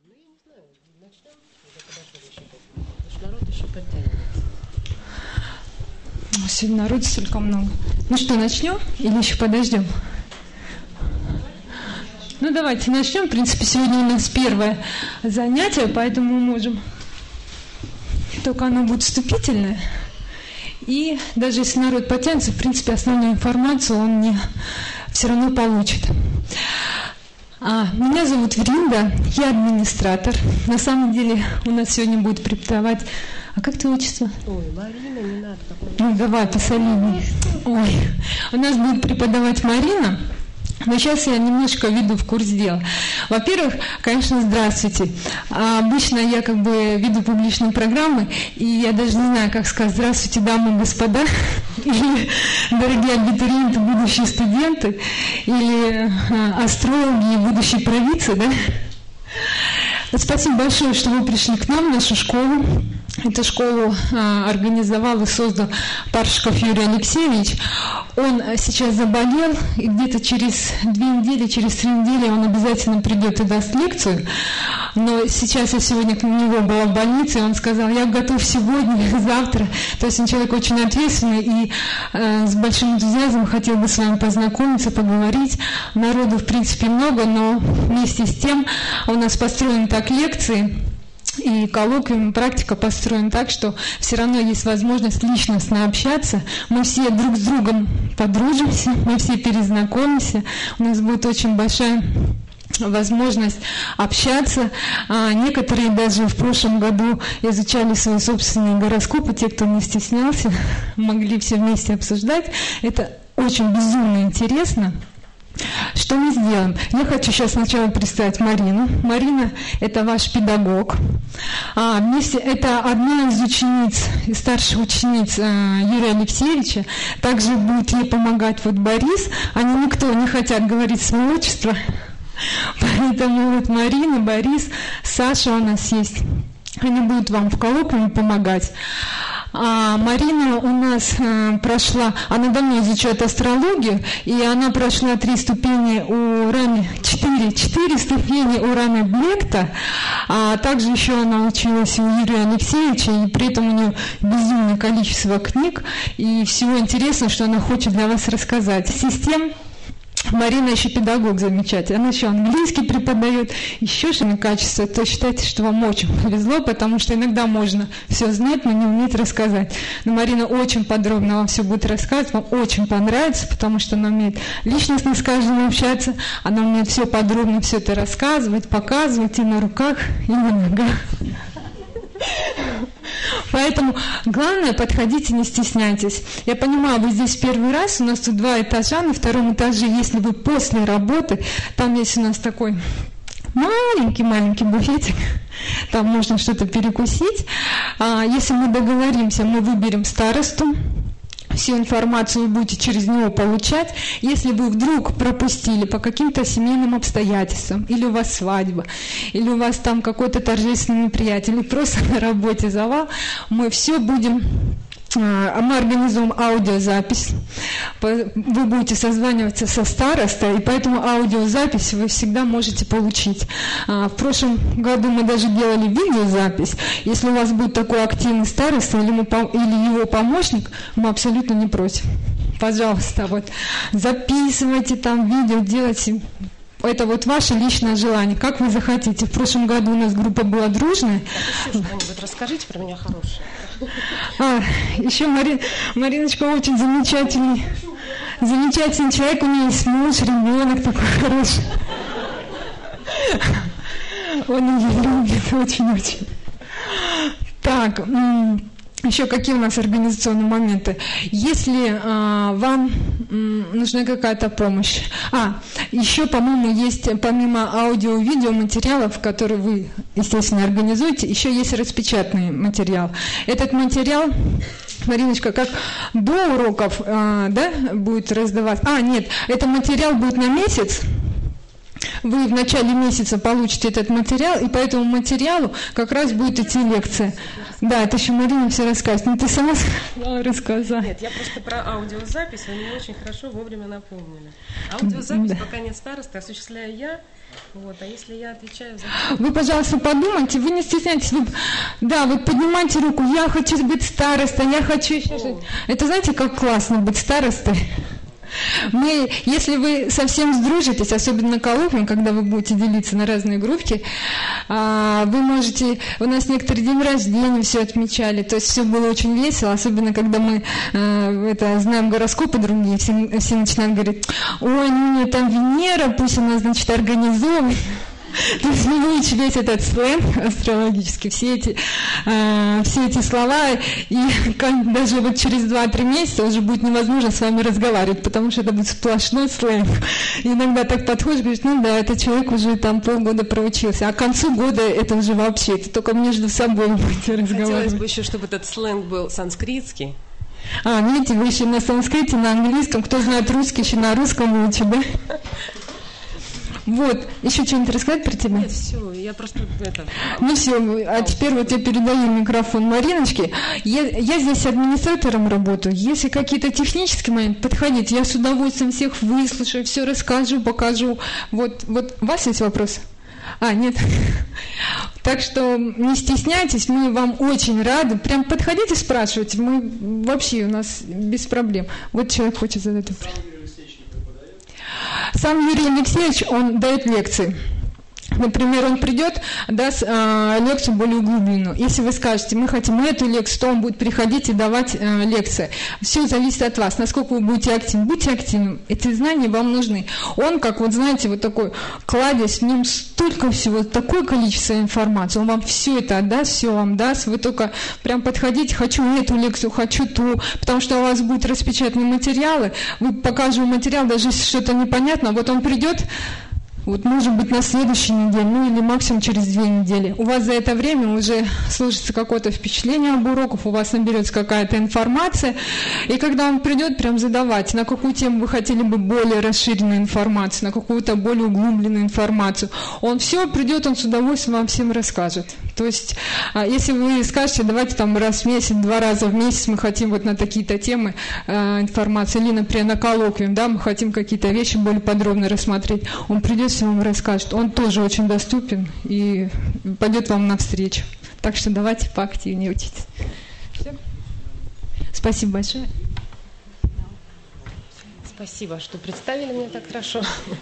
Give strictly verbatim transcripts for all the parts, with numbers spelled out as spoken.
Сегодня народу столько много. Ну что, начнем или еще подождем? Ну давайте начнем. В принципе, сегодня у нас первое занятие, поэтому мы можем. Только оно будет вступительное. И даже если народ потянется, в принципе, основную информацию он не все равно получит. А, меня зовут Вринда, я администратор. На самом деле у нас сегодня будет преподавать... А как твое отчество? Ой, Марина, не надо. Ну, давай, посолиднее. Ой, у нас будет преподавать Марина. Но сейчас я немножко веду в курс дела. Во-первых, конечно, здравствуйте. А обычно я как бы веду публичные программы, и я даже не знаю, как сказать здравствуйте, дамы и господа, или дорогие абитуриенты, будущие студенты, или а, астрологи и будущие провидцы, да? Спасибо большое, что вы пришли к нам в нашу школу. Эту школу а, организовал и создал Паршиков Юрий Алексеевич. Он сейчас заболел, и где-то через две недели, через три недели он обязательно придет и даст лекцию. Но сейчас я сегодня к него была в больнице, и он сказал, я готов сегодня, завтра. То есть он человек очень ответственный и э, с большим энтузиазмом хотел бы с вами познакомиться, поговорить. Народу, в принципе, много, но вместе с тем у нас построены так лекции, и коллоквиум, практика построена так, что все равно есть возможность личностно общаться. Мы все друг с другом подружимся, мы все перезнакомимся. У нас будет очень большая возможность общаться. А некоторые даже в прошлом году изучали свои собственные гороскопы, те, кто не стеснялся, могли все вместе обсуждать. Это очень безумно интересно. Что мы сделаем? Я хочу сейчас сначала представить Марину. Марина – это ваш педагог. А, вместе, это одна из учениц, из старших учениц а, Юрия Алексеевича. Также будет ей помогать вот Борис. Они никто не хотят говорить свое отчество. Поэтому вот Марина, Борис, Саша у нас есть. Они будут вам в коллоквиуме помогать. А Марина у нас э, прошла, она давно изучает астрологию, и она прошла три ступени у Рами, четыре, четыре ступени у Рами Блекта, а также еще она училась у Юрия Алексеевича, и при этом у нее безумное количество книг, и всего интересного, что она хочет для вас рассказать. Систем Марина еще педагог замечательный, она еще английский преподает, еще что-то качество, то считайте, что вам очень повезло, потому что иногда можно все знать, но не уметь рассказать. Но Марина очень подробно вам все будет рассказывать, вам очень понравится, потому что она умеет личностно с каждым общаться, она умеет все подробно, все это рассказывать, показывать и на руках, и на ногах. Поэтому главное, подходите, не стесняйтесь. Я понимаю, вы здесь первый раз, у нас тут два этажа, на втором этаже, если вы после работы, там есть у нас такой маленький-маленький буфетик, там можно что-то перекусить. А если мы договоримся, мы выберем старосту, всю информацию вы будете через него получать. Если вы вдруг пропустили по каким-то семейным обстоятельствам, или у вас свадьба, или у вас там какой-то торжественный мероприятие, или просто на работе завал, мы все будем... Мы организуем аудиозапись, вы будете созваниваться со старостой, и поэтому аудиозапись вы всегда можете получить. В прошлом году мы даже делали видеозапись. Если у вас будет такой активный староста или, мы, или его помощник, мы абсолютно не против. Пожалуйста, вот записывайте там видео, делайте. Это вот ваше личное желание, как вы захотите. В прошлом году у нас группа была дружная. Что-нибудь расскажите про меня хорошее. А, еще Мари... Мариночка очень замечательный, замечательный человек, у нее есть муж, ребенок такой хороший. Он ее любит очень-очень. Так, еще какие у нас организационные моменты? Если а, вам м, нужна какая-то помощь. А, еще, по-моему, есть помимо аудио и видео материалов, которые вы, естественно, организуете, еще есть распечатанный материал. Этот материал, Мариночка, как до уроков, а, да, будет раздаваться. А, нет, этот материал будет на месяц. вы в начале месяца получите этот материал, и по этому материалу как раз будет идти лекция. Да, это еще Марина все расскажет. Ну, ты сама рассказала. Нет, я просто про аудиозапись, вы мне очень хорошо вовремя напомнили. Аудиозапись, да. Пока нет старосты, осуществляю я. Вот, а если я отвечаю за... Вы, пожалуйста, подумайте, вы не стесняйтесь. Вы, да, вы поднимайте руку, я хочу быть старостой, я хочу еще что-то. Это знаете, как классно быть старостой? Мы, если вы совсем сдружитесь, особенно на коллоквиуме, когда вы будете делиться на разные группки, вы можете, у нас некоторые день рождения все отмечали, то есть все было очень весело, особенно когда мы это, знаем гороскопы другие, все, все начинают говорить, ой, ну там Венера, пусть она, значит, организовывает. То есть мы выучили весь этот сленг астрологический, все эти, э, все эти слова, и как, даже вот через два-три месяца уже будет невозможно с вами разговаривать, потому что это будет сплошной сленг. И иногда так подходишь, говоришь, ну да, этот человек уже там полгода проучился, а к концу года это уже вообще, это только между собой будете разговаривать. Хотелось бы еще, чтобы этот сленг был санскритский. А, видите, вы еще на санскрите, на английском, кто знает русский, еще на русском учит, да? Вот, еще что-нибудь рассказать про тебя? Нет, все, я просто это... Ну все, а теперь вот я передаю микрофон Мариночке. Я, я здесь администратором работаю. Если какие-то технические моменты, подходите, я с удовольствием всех выслушаю, все расскажу, покажу. Вот, вот, у вас есть вопрос? А, нет. Так что не стесняйтесь, мы вам очень рады. Прям подходите, спрашивайте. Мы вообще у нас без проблем. Вот человек хочет задать вопрос. Сам Юрий Алексеевич, он дает лекции. Например, он придет, даст э, лекцию более углубленную. Если вы скажете, мы хотим эту лекцию, то он будет приходить и давать э, лекции. Все зависит от вас, насколько вы будете активны. Будьте активны, эти знания вам нужны. Он, как вот знаете, вот такой кладезь, в нем столько всего, такое количество информации. Он вам все это отдаст, все вам даст. Вы только прям подходите, хочу эту лекцию, хочу ту, потому что у вас будут распечатанные материалы. Вы покажете материал, даже если что-то непонятно, вот он придет. Вот, может быть, на следующей неделе, ну или максимум через две недели. У вас за это время уже сложится какое-то впечатление об уроках, у вас наберется какая-то информация. И когда он придет, прям задавать, на какую тему вы хотели бы более расширенную информацию, на какую-то более углубленную информацию. Он все придет, он с удовольствием вам всем расскажет. То есть, если вы скажете, давайте там раз в месяц, два раза в месяц мы хотим вот на такие-то темы э, информации, или, например, на коллоквиум, да, мы хотим какие-то вещи более подробно рассмотреть, он придет, все вам расскажет. Он тоже очень доступен и пойдет вам навстречу. Так что давайте поактивнее учиться. Все. Спасибо большое. Спасибо, что представили меня так хорошо.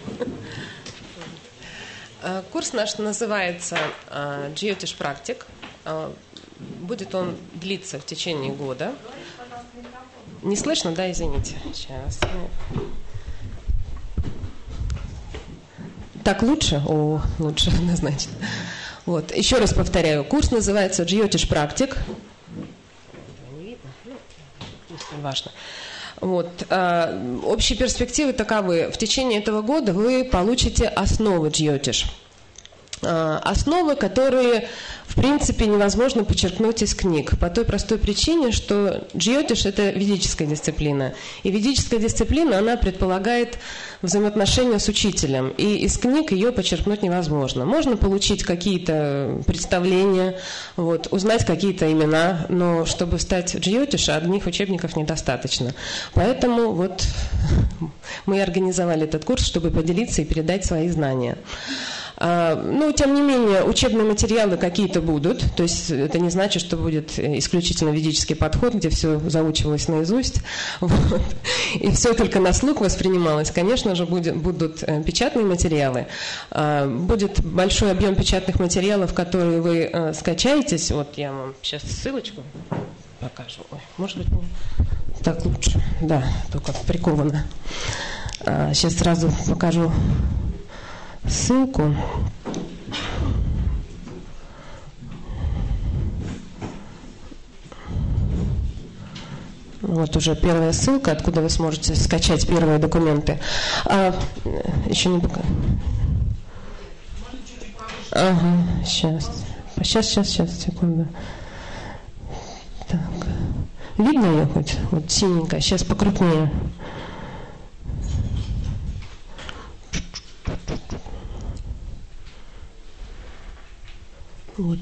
Курс наш называется «Джиотиш Практик». Будет он длиться в течение года. Не слышно, да, извините. Сейчас. Так лучше? О, лучше, однозначно. Вот. Еще раз повторяю. Курс называется «Джиотиш Практик». Не видно? Ну, не важно. Вот. А, общие перспективы таковы. В течение этого года вы получите основы джиотиш. А, основы, которые, в принципе, невозможно подчеркнуть из книг. По той простой причине, что джиотиш – это ведическая дисциплина. И ведическая дисциплина, она предполагает взаимоотношения с учителем. И из книг ее подчеркнуть невозможно. Можно получить какие-то представления, вот, узнать какие-то имена, но чтобы стать джиотиша, одних учебников недостаточно. Поэтому вот мы организовали этот курс, чтобы поделиться и передать свои знания. Но, тем не менее, учебные материалы какие-то будут, то есть это не значит, что будет исключительно ведический подход, где все заучивалось наизусть, вот, и все только на слух воспринималось. Конечно же, будет, будут печатные материалы, будет большой объем печатных материалов, которые вы скачаетесь. Вот я вам сейчас ссылочку покажу. Ой, может быть, так лучше. Да, только приковано. Сейчас сразу покажу ссылку. Вот уже первая ссылка, откуда вы сможете скачать первые документы. А, еще не пока. Ага, сейчас. Сейчас, сейчас, сейчас, секунду. Так. Видно ее хоть? Вот синенькая. Сейчас покрупнее. Вот.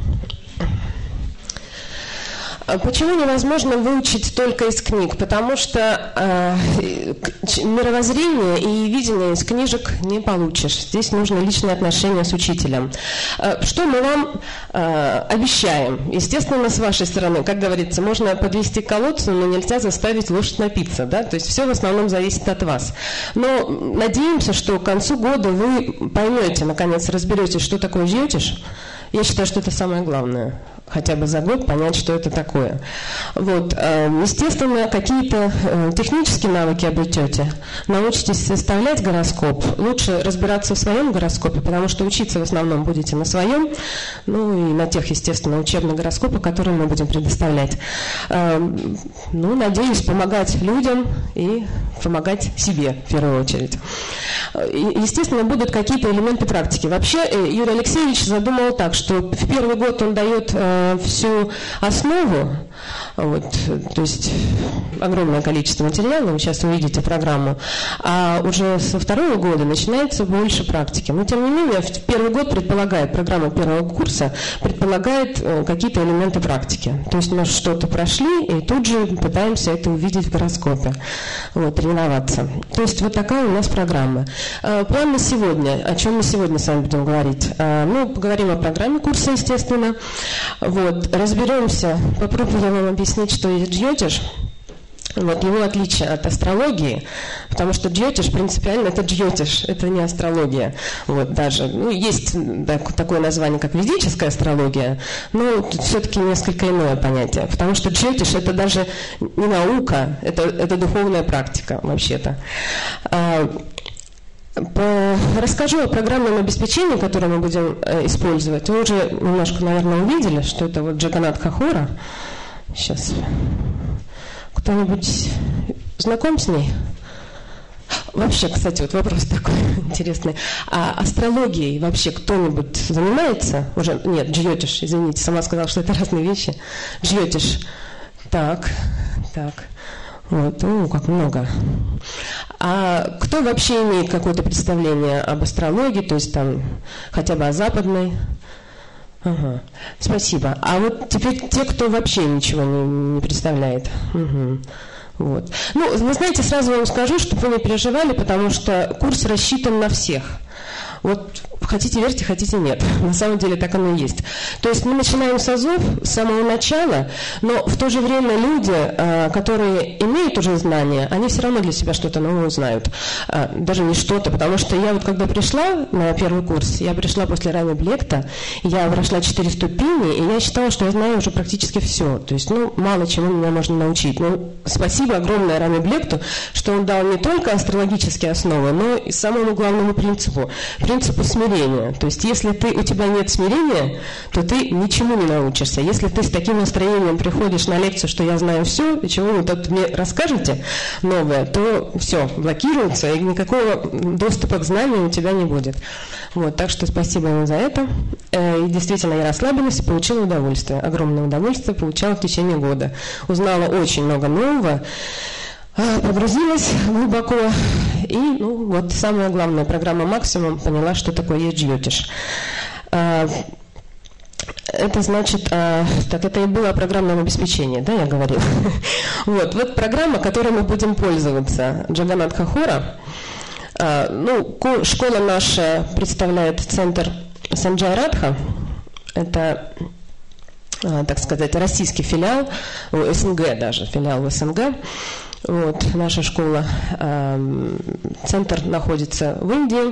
Почему невозможно выучить только из книг? Потому что э, мировоззрение и видение из книжек не получишь. Здесь нужно личные отношения с учителем. Э, что мы вам э, обещаем? Естественно, с вашей стороны, как говорится, можно подвести к колодцу, но нельзя заставить лошадь напиться. Да? То есть все в основном зависит от вас. Но надеемся, что к концу года вы поймете, наконец разберетесь, что такое джйотиш. Я считаю, что это самое главное. Хотя бы за год понять, что это такое. Вот. Естественно, какие-то технические навыки обретете. Научитесь составлять гороскоп. Лучше разбираться в своем гороскопе, потому что учиться в основном будете на своем, ну и на тех, естественно, учебных гороскопах, которые мы будем предоставлять. Ну, надеюсь, помогать людям и помогать себе в первую очередь. Естественно, будут какие-то элементы практики. Вообще, Юрий Алексеевич задумал так, что в первый год он дает всю основу, вот, то есть огромное количество материала, вы сейчас увидите программу, а уже со второго года начинается больше практики. Но тем не менее, в первый год предполагает, программа первого курса предполагает какие-то элементы практики. То есть мы что-то прошли и тут же пытаемся это увидеть в гороскопе, вот, тренироваться. То есть вот такая у нас программа. План на сегодня. О чем мы сегодня с вами будем говорить? Ну, поговорим о программе курса, естественно. Вот, разберемся, попробую я вам объяснить, что есть джйотиш. Вот его отличие от астрологии, потому что джйотиш принципиально это джйотиш, это не астрология. Вот даже, ну, есть так, такое название, как ведическая астрология, но все-таки несколько иное понятие, потому что джйотиш это даже не наука, это, это духовная практика вообще-то. По... Расскажу о программном обеспечении, которое мы будем э, использовать. Вы уже немножко, наверное, увидели, что это вот Джаганатха Хора. Сейчас. Кто-нибудь знаком с ней? Вообще, кстати, вот вопрос такой интересный. А астрологией вообще кто-нибудь занимается? Уже нет, джйотиш, извините, сама сказала, что это разные вещи. Джйотиш. Так, так. Вот, ну, как много. А кто вообще имеет какое-то представление об астрологии, то есть там хотя бы о западной? Ага, спасибо. А вот теперь те, кто вообще ничего не, не представляет. Угу. Вот. Ну, вы знаете, сразу вам скажу, чтобы вы не переживали, потому что курс рассчитан на всех. Вот хотите верьте, хотите нет. На самом деле так оно и есть. То есть мы начинаем с азов с самого начала, но в то же время люди, которые имеют уже знания, они все равно для себя что-то новое узнают. Даже не что-то, потому что я вот когда пришла на первый курс, я пришла после Рами Блекта, я прошла четыре ступени, и я считала, что я знаю уже практически все. То есть, ну, мало чему меня можно научить. Но спасибо огромное Рами Блекту, что он дал не только астрологические основы, но и самому главному принципу. Принципу смирения. То есть, если ты, у тебя нет смирения, то ты ничему не научишься. Если ты с таким настроением приходишь на лекцию, что я знаю все, и чего вы тут мне расскажете новое, то все, блокируется, и никакого доступа к знанию у тебя не будет. Вот, так что спасибо ему за это. И действительно, я расслабилась и получила удовольствие. Огромное удовольствие получала в течение года. Узнала очень много нового. Погрузилась глубоко и, ну, вот самая главная программа «Максимум» поняла, что такое есть джйотиш. Это значит, так это и было программное обеспечение, да, я говорила. Вот, вот программа, которой мы будем пользоваться, Джаганатха Хора. Ну, школа наша представляет центр Санджай Радха. Это, так сказать, российский филиал, СНГ даже, филиал СНГ. Вот, наша школа, э, центр находится в Индии,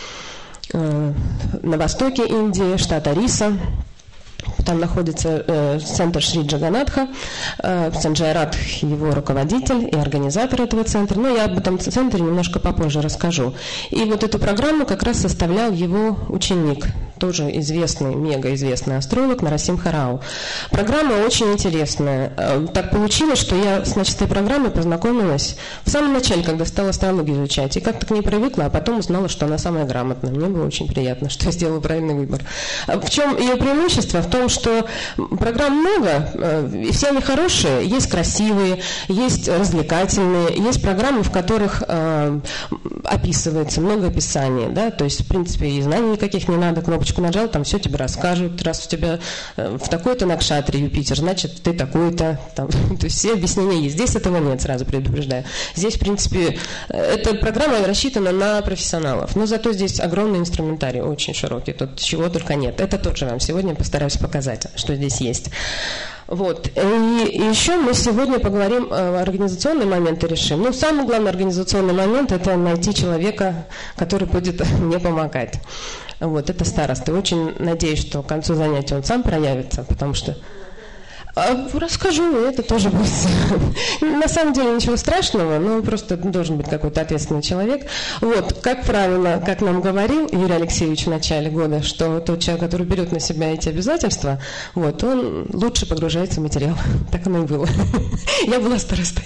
э, на востоке Индии, штат Ориса. Там находится э, центр Шри Джаганатха, э, Санджай Радх, его руководитель и организатор этого центра. Но я об этом центре немножко попозже расскажу. И вот эту программу как раз составлял его ученик, тоже известный, мегаизвестный астролог Нарасимха Рау. Программа очень интересная. Э, так получилось, что я с этой программой познакомилась в самом начале, когда стала астрологию изучать. И как-то к ней привыкла, а потом узнала, что она самая грамотная. Мне было очень приятно, что я сделала правильный выбор. В чем ее преимущество? В том, что программ много, и все они хорошие, есть красивые, есть развлекательные, есть программы, в которых э, описывается много описаний, да, то есть, в принципе, и знаний никаких не надо, кнопочку кнопочку нажал, там все тебе расскажут. Раз у тебя в такой-то накшатре Юпитер, значит, ты такой-то. Там, то есть все объяснения есть. Здесь этого нет, сразу предупреждаю. Здесь, в принципе, эта программа рассчитана на профессионалов. Но зато здесь огромный инструментарий, очень широкий. Тут чего только нет. Это тоже вам сегодня постараюсь показать, что здесь есть. Вот. И еще мы сегодня поговорим о организационные моменты решим. Ну, самый главный организационный момент – это найти человека, который будет мне помогать. Вот, это староста. Очень надеюсь, что к концу занятия он сам проявится, потому что... Расскажу, это тоже будет. На самом деле ничего страшного, но просто должен быть какой-то ответственный человек. Вот, как правило, как нам говорил Юрий Алексеевич в начале года, что тот человек, который берет на себя эти обязательства, вот, он лучше погружается в материал. Так оно и было. Я была старостой.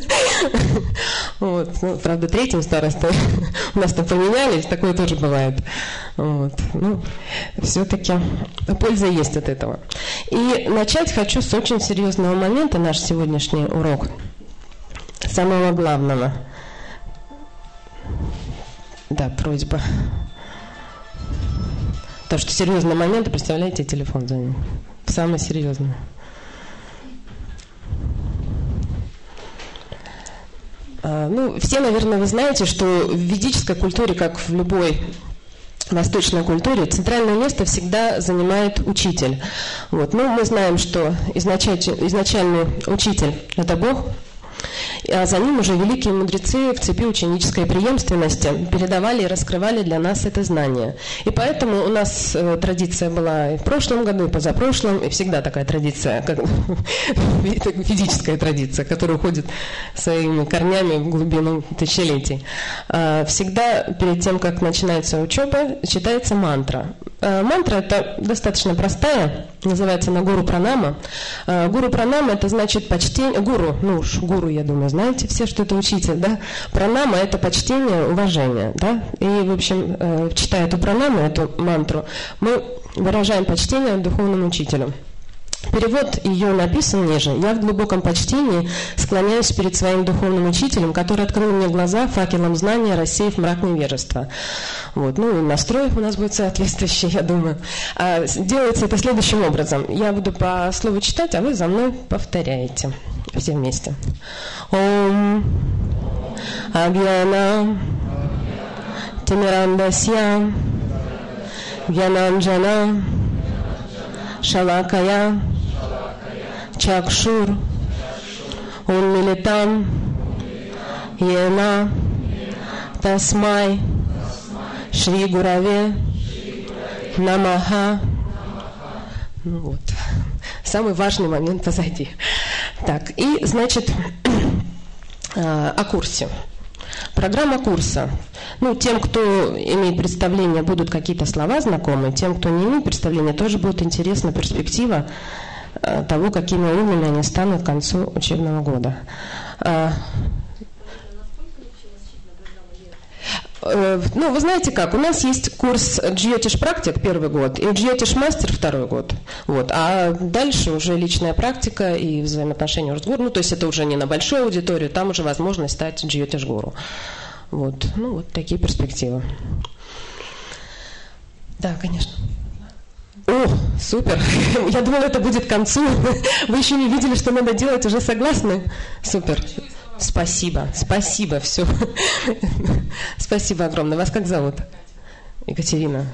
Вот, ну, правда, третьим старостой. У нас там поменялись, такое тоже бывает. Вот, ну, все-таки польза есть от этого. И начать хочу с очень серьезного момента, наш сегодняшний урок, самого главного. Да, просьба. Потому что серьезный момент, представляете, телефон за ним. Самый серьезный. Ну, все, наверное, вы знаете, что в ведической культуре, как в любой восточной культуре, центральное место всегда занимает учитель. Вот. Ну, мы знаем, что изначальный, изначальный учитель – это Бог, а за ним уже великие мудрецы в цепи ученической преемственности передавали и раскрывали для нас это знание. И поэтому у нас э, традиция была и в прошлом году, и позапрошлом, и всегда такая традиция, как физическая традиция, которая уходит своими корнями в глубину тысячелетий. Э, всегда перед тем, как начинается учеба, читается мантра. Э, мантра – это достаточно простая, называется она гуру пранама. Э, гуру пранама – это значит почтение, гуру, ну уж гуру, я думаю, знаете все, что это учитель, да? Пранама – это почтение, уважение, да? И, в общем, э, читая эту пранаму, эту мантру, мы выражаем почтение духовному учителю. Перевод ее написан ниже. «Я в глубоком почтении склоняюсь перед своим духовным учителем, который открыл мне глаза факелом знания, рассеяв мрак невежества». Вот. Ну, и настрой у нас будет соответствующий, я думаю. А делается это следующим образом. Я буду по слову читать, а вы за мной повторяете. Все вместе. Ом Агьяна Тимирандасья Гьянанджана Шалакая Чакшур Унмилитам Йена Тасмай Шри Гураве Намаха. Ну вот. Самый важный момент позади. Так, и, значит, о курсе. Программа курса. Ну, тем, кто имеет представление, будут какие-то слова знакомы. Тем, кто не имеет представления, тоже будет интересна перспектива того, какими умными они станут к концу учебного года. Ну, вы знаете как, у нас есть курс Джьотиш практик первый год и Джьотиш мастер второй год. Вот. А дальше уже личная практика и взаимоотношения уже с гуру. Ну, то есть это уже не на большую аудиторию, там уже возможность стать Джьотиш гуру. Вот. Ну, вот такие перспективы. Да, конечно. О, супер. Я думала, это будет к концу. Вы еще не видели, что надо делать, уже согласны? Супер. Спасибо, спасибо, все. Спасибо огромное. Вас как зовут? Екатерина.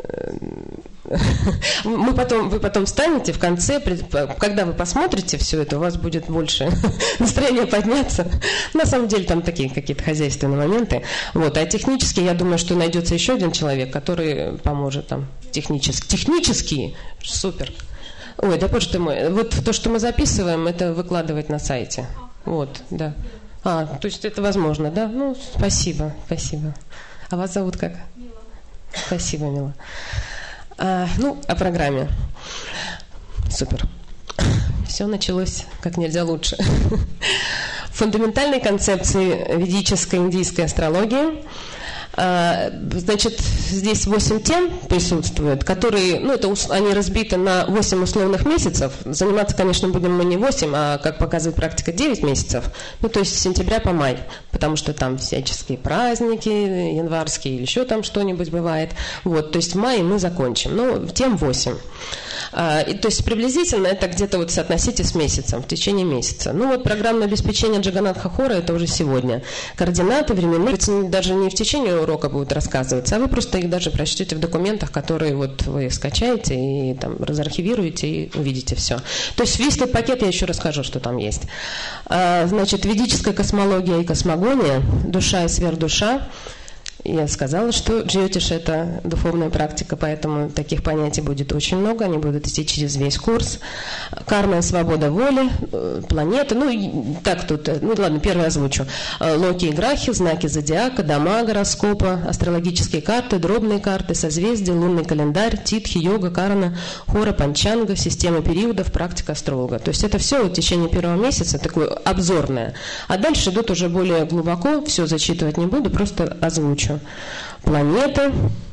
Мы потом, вы потом встанете в конце, когда вы посмотрите все это, у вас будет больше настроения подняться. На самом деле там такие какие-то хозяйственные моменты. Вот. А технически, я думаю, что найдется еще один человек, который поможет там технически. Технически? Супер. Ой, да боже ты мой. Вот то, что мы записываем, это выкладывать на сайте. Вот, да. А, то есть это возможно, да? Ну, спасибо, спасибо. А вас зовут как? Мила. Спасибо, Мила. А, ну, о программе. Супер. Все началось как нельзя лучше. В фундаментальной концепции ведической индийской астрологии Значит, здесь восемь тем присутствует, которые, ну, это они разбиты на восемь условных месяцев. Заниматься, конечно, будем мы не восемь, а, как показывает практика, девять месяцев. Ну, то есть с сентября по май, потому что там всяческие праздники январские или еще там что-нибудь бывает. Вот, то есть в мае мы закончим. Ну, тем восемь. А, и, то есть приблизительно это где-то вот соотносите с месяцем, в течение месяца. Ну, вот программное обеспечение Джаганатха Хора, это уже сегодня. Координаты временные, даже не в течение урока будут рассказываться, а вы просто их даже прочтете в документах, которые вот вы скачаете и там разархивируете и увидите все. То есть весь этот пакет я еще расскажу, что там есть. А, значит, ведическая космология и космогония, душа и сверхдуша. Я сказала, что джьотиш – это духовная практика, поэтому таких понятий будет очень много, они будут идти через весь курс. Карма и свобода воли, планеты, ну, так тут, ну, ладно, первое озвучу. Локи и грахи, знаки зодиака, дома гороскопа, астрологические карты, дробные карты, созвездия, лунный календарь, титхи, йога, карана, хора, панчанга, система периодов, практика астролога. То есть это все в течение первого месяца такое обзорное. А дальше идут уже более глубоко, все зачитывать не буду, просто озвучу. Планеты.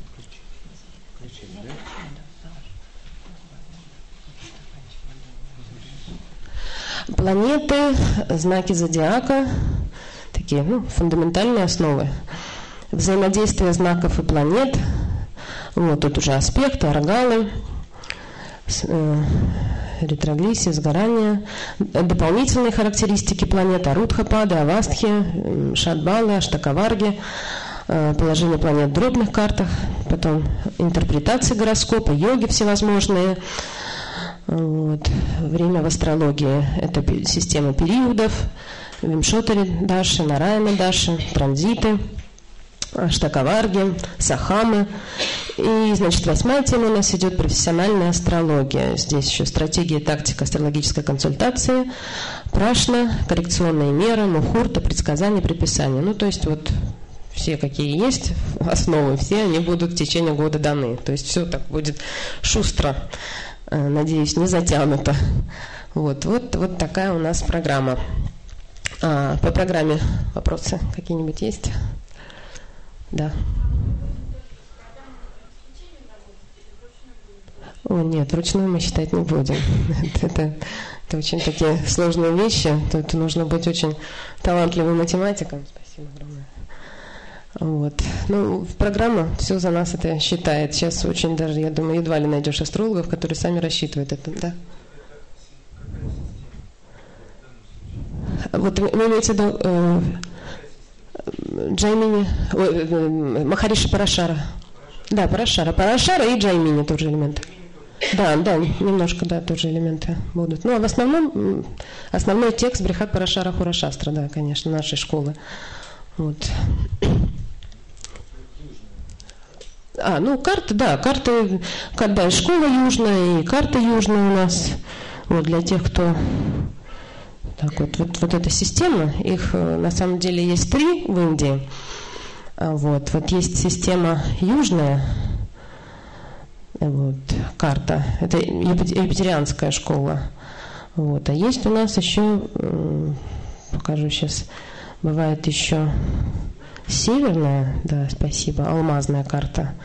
Планеты, знаки зодиака, такие, ну, фундаментальные основы. Взаимодействие знаков и планет. Вот тут уже аспекты, аргалы, ретроглиссия, сгорание, дополнительные характеристики планет, арудхапады, авастхи, шадбалы, аштакаварги, положение планет в дробных картах, потом интерпретации гороскопа, йоги всевозможные, вот. Время в астрологии – это система периодов, Вимшотари Даши, Нараяна Даши, транзиты, Аштакаварги, Сахамы. И, значит, восьмая тема у нас идет профессиональная астрология. Здесь еще стратегия и тактика астрологической консультации, прашна, коррекционные меры, мухурта, предсказания, предписания. Ну, то есть вот все, какие есть основы, все они будут в течение года даны. То есть все так будет шустро, надеюсь, не затянуто. Вот, вот, вот такая у нас программа. А, по программе вопросы какие-нибудь есть? Да. О, нет, вручную мы считать не будем. Это, это, это очень такие сложные вещи. Тут нужно быть очень талантливым математиком. Спасибо огромное. Вот. Ну, программа все за нас это считает. Сейчас очень даже, я думаю, едва ли найдешь астрологов, которые сами рассчитывают это, да? Вот вы имеете в виду э, Джаймини, э, Махариши Парашара. Да, Парашара. Парашара и Джаймини тоже элементы. Да, да, немножко, да, тоже элементы будут. Ну, а в основном, основной текст Брихат Парашара Хурашастра, да, конечно, нашей школы. Вот. А, ну, карты, да, карты, когда школа южная, и карта южная у нас. Вот, для тех, кто... Так вот, вот, вот эта система, их на самом деле есть три в Индии. Вот, вот есть система южная, вот, карта, это юпитерианская школа. Вот, а есть у нас еще, покажу сейчас, бывает еще северная, да, спасибо, алмазная карта.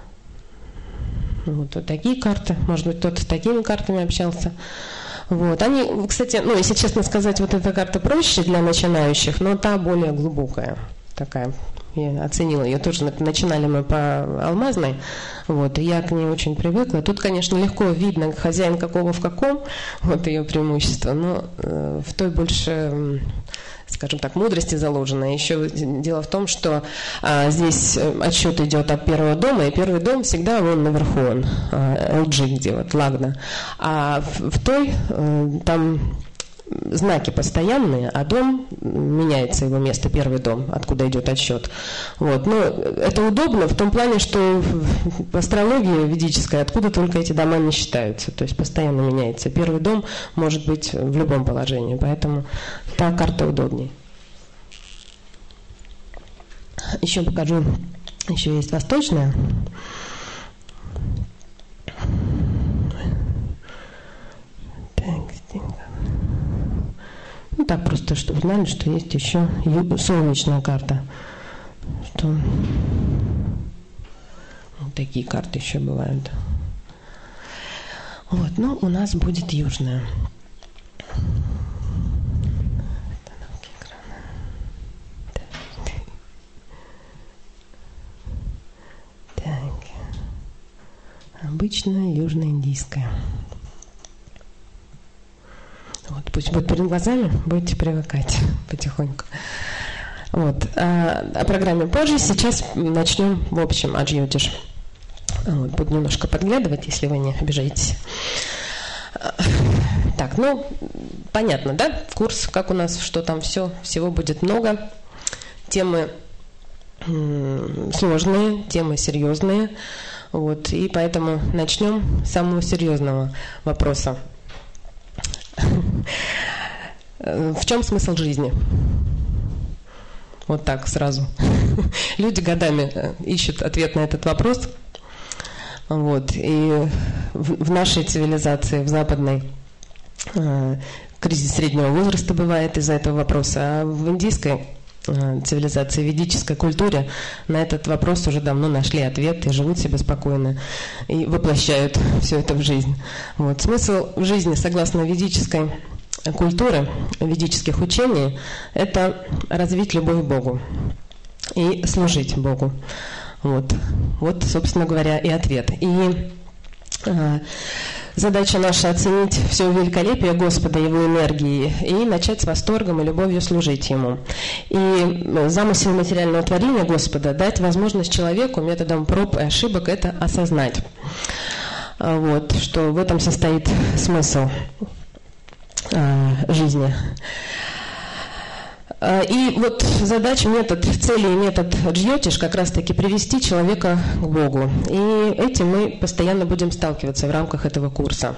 Вот, вот такие карты, может быть, кто-то с такими картами общался. Вот. Они, кстати, ну, если честно сказать, вот эта карта проще для начинающих, но та более глубокая такая. Я оценила ее тоже. Начинали мы по алмазной, вот, и я к ней очень привыкла. Тут, конечно, легко видно, хозяин какого в каком, вот ее преимущество, но э, в той больше, скажем так, мудрости заложено. Еще дело в том, что а, здесь отсчет идет от первого дома, и первый дом всегда он наверху, он, а, эл джи, где вот Лагна. А в, в той а, там знаки постоянные, а дом меняется его место, первый дом, откуда идет отсчет. Вот. Но это удобно в том плане, что в астрологии ведической откуда только эти дома не считаются, то есть постоянно меняется. Первый дом может быть в любом положении, поэтому та карта удобнее. Еще покажу, еще есть восточная. Ну так просто, чтобы знали, что есть еще солнечная карта. Что такие карты еще бывают. Вот, ну, у нас будет южная. Так. Обычная южноиндийская. Вот, пусть будет перед глазами, будете привыкать потихоньку. Вот. А, о программе позже. Сейчас начнем в общем о Джьотиш. Вот, буду немножко подглядывать, если вы не обижаетесь. Так, ну, понятно, да? Курс, как у нас, что там, все, всего будет много. Темы м- сложные, темы серьезные. Вот, и поэтому начнем с самого серьезного вопроса. В чем смысл жизни? Вот так сразу. Люди годами ищут ответ на этот вопрос. Вот. И в, в нашей цивилизации, в западной, э, кризис среднего возраста бывает из-за этого вопроса, а в индийской э, цивилизации, ведической культуре на этот вопрос уже давно нашли ответ и живут себе спокойно и воплощают все это в жизнь. Вот. Смысл в жизни, согласно ведической культуре, ведических учений, это развить любовь к Богу и служить Богу. Вот, вот, собственно говоря, и ответ. И э, задача наша оценить все великолепие Господа, Его энергии, и начать с восторгом и любовью служить Ему. И замысел материального творения Господа — дать возможность человеку методом проб и ошибок это осознать. Вот, что в этом состоит смысл э, жизни. И вот задача, метод, цели и метод Джьотиш как раз-таки привести человека к Богу. И этим мы постоянно будем сталкиваться в рамках этого курса.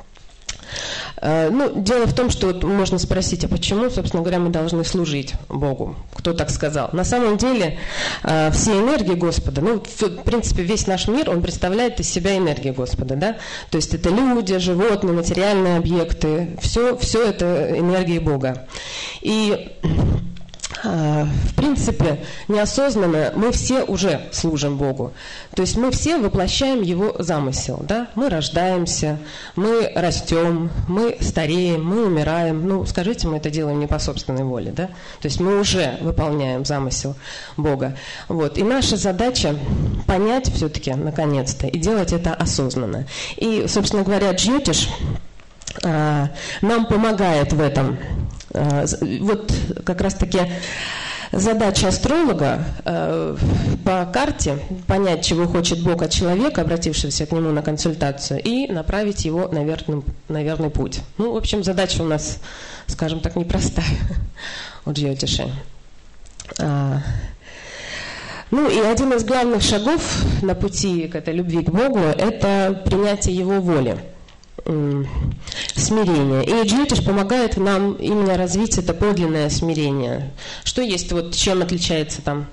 Ну, дело в том, что вот можно спросить, а почему, собственно говоря, мы должны служить Богу? Кто так сказал? На самом деле, все энергии Господа, ну, в принципе, весь наш мир, он представляет из себя энергии Господа, да? То есть это люди, животные, материальные объекты, все, все это энергии Бога. И в принципе, неосознанно мы все уже служим Богу. То есть мы все воплощаем Его замысел. Да? Мы рождаемся, мы растем, мы стареем, мы умираем. Ну, скажите, мы это делаем не по собственной воле. Да? То есть мы уже выполняем замысел Бога. Вот. И наша задача понять все-таки, наконец-то, и делать это осознанно. И, собственно говоря, Джьотиш а, нам помогает в этом. Вот как раз-таки задача астролога э, по карте понять, чего хочет Бог от человека, обратившегося к нему на консультацию, и направить его на верный, на верный путь. Ну, в общем, задача у нас, скажем так, непростая у Джьотиши. А, ну и один из главных шагов на пути к этой любви к Богу – это принятие Его воли. Смирение. И Джьотиш помогает нам именно развить это подлинное смирение. Что есть, вот чем отличается там?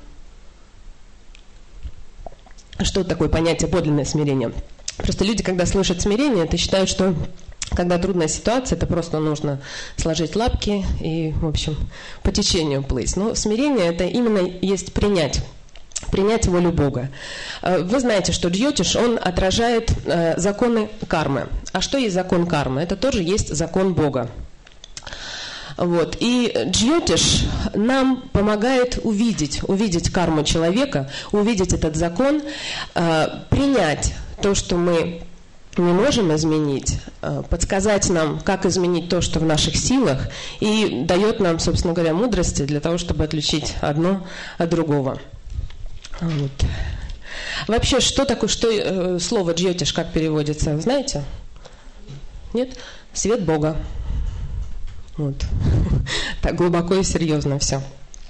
Что такое понятие подлинное смирение? Просто люди, когда слышат смирение, это считают, что когда трудная ситуация, это просто нужно сложить лапки и, в общем, по течению плыть. Но смирение это именно есть принять. Принять волю Бога. Вы знаете, что Джьотиш, он отражает э, законы кармы. А что есть закон кармы? Это тоже есть закон Бога. Вот. И Джьотиш нам помогает увидеть, увидеть карму человека, увидеть этот закон, э, принять то, что мы не можем изменить, э, подсказать нам, как изменить то, что в наших силах, и дает нам, собственно говоря, мудрости для того, чтобы отличить одно от другого. Вот. Вообще, что такое, что э, слово Джьотиш, как переводится, знаете? Нет? Свет Бога. Вот. Так глубоко и серьезно все.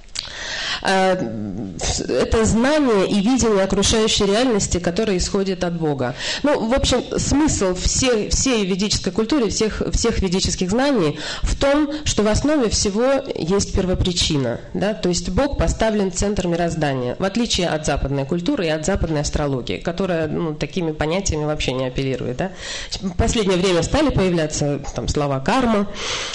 Это знание и видение окружающей реальности, которое исходит от Бога. Ну, в общем, смысл всей, всей ведической культуры, всех, всех ведических знаний в том, что в основе всего есть первопричина. Да? То есть Бог поставлен в центр мироздания, в отличие от западной культуры и от западной астрологии, которая ну, такими понятиями вообще не апеллирует. Да? В последнее время стали появляться там, слова карма,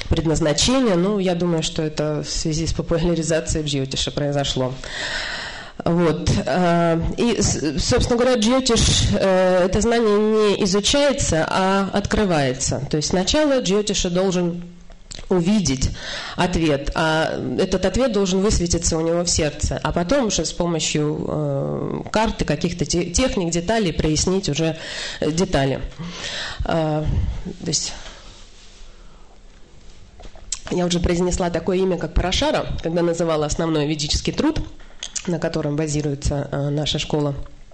предназначение. Ну, я думаю, что это в связи с популяризацией Джьотиша произошло. Вот. И, собственно говоря, Джьотиш, это знание не изучается, а открывается. То есть сначала Джьотиша должен увидеть ответ, а этот ответ должен высветиться у него в сердце, а потом уже с помощью э, карты, каких-то те, техник, деталей прояснить уже детали. Э, то есть я уже произнесла такое имя, как Парашара, когда называла основной ведический труд, на котором базируется э, наша школа.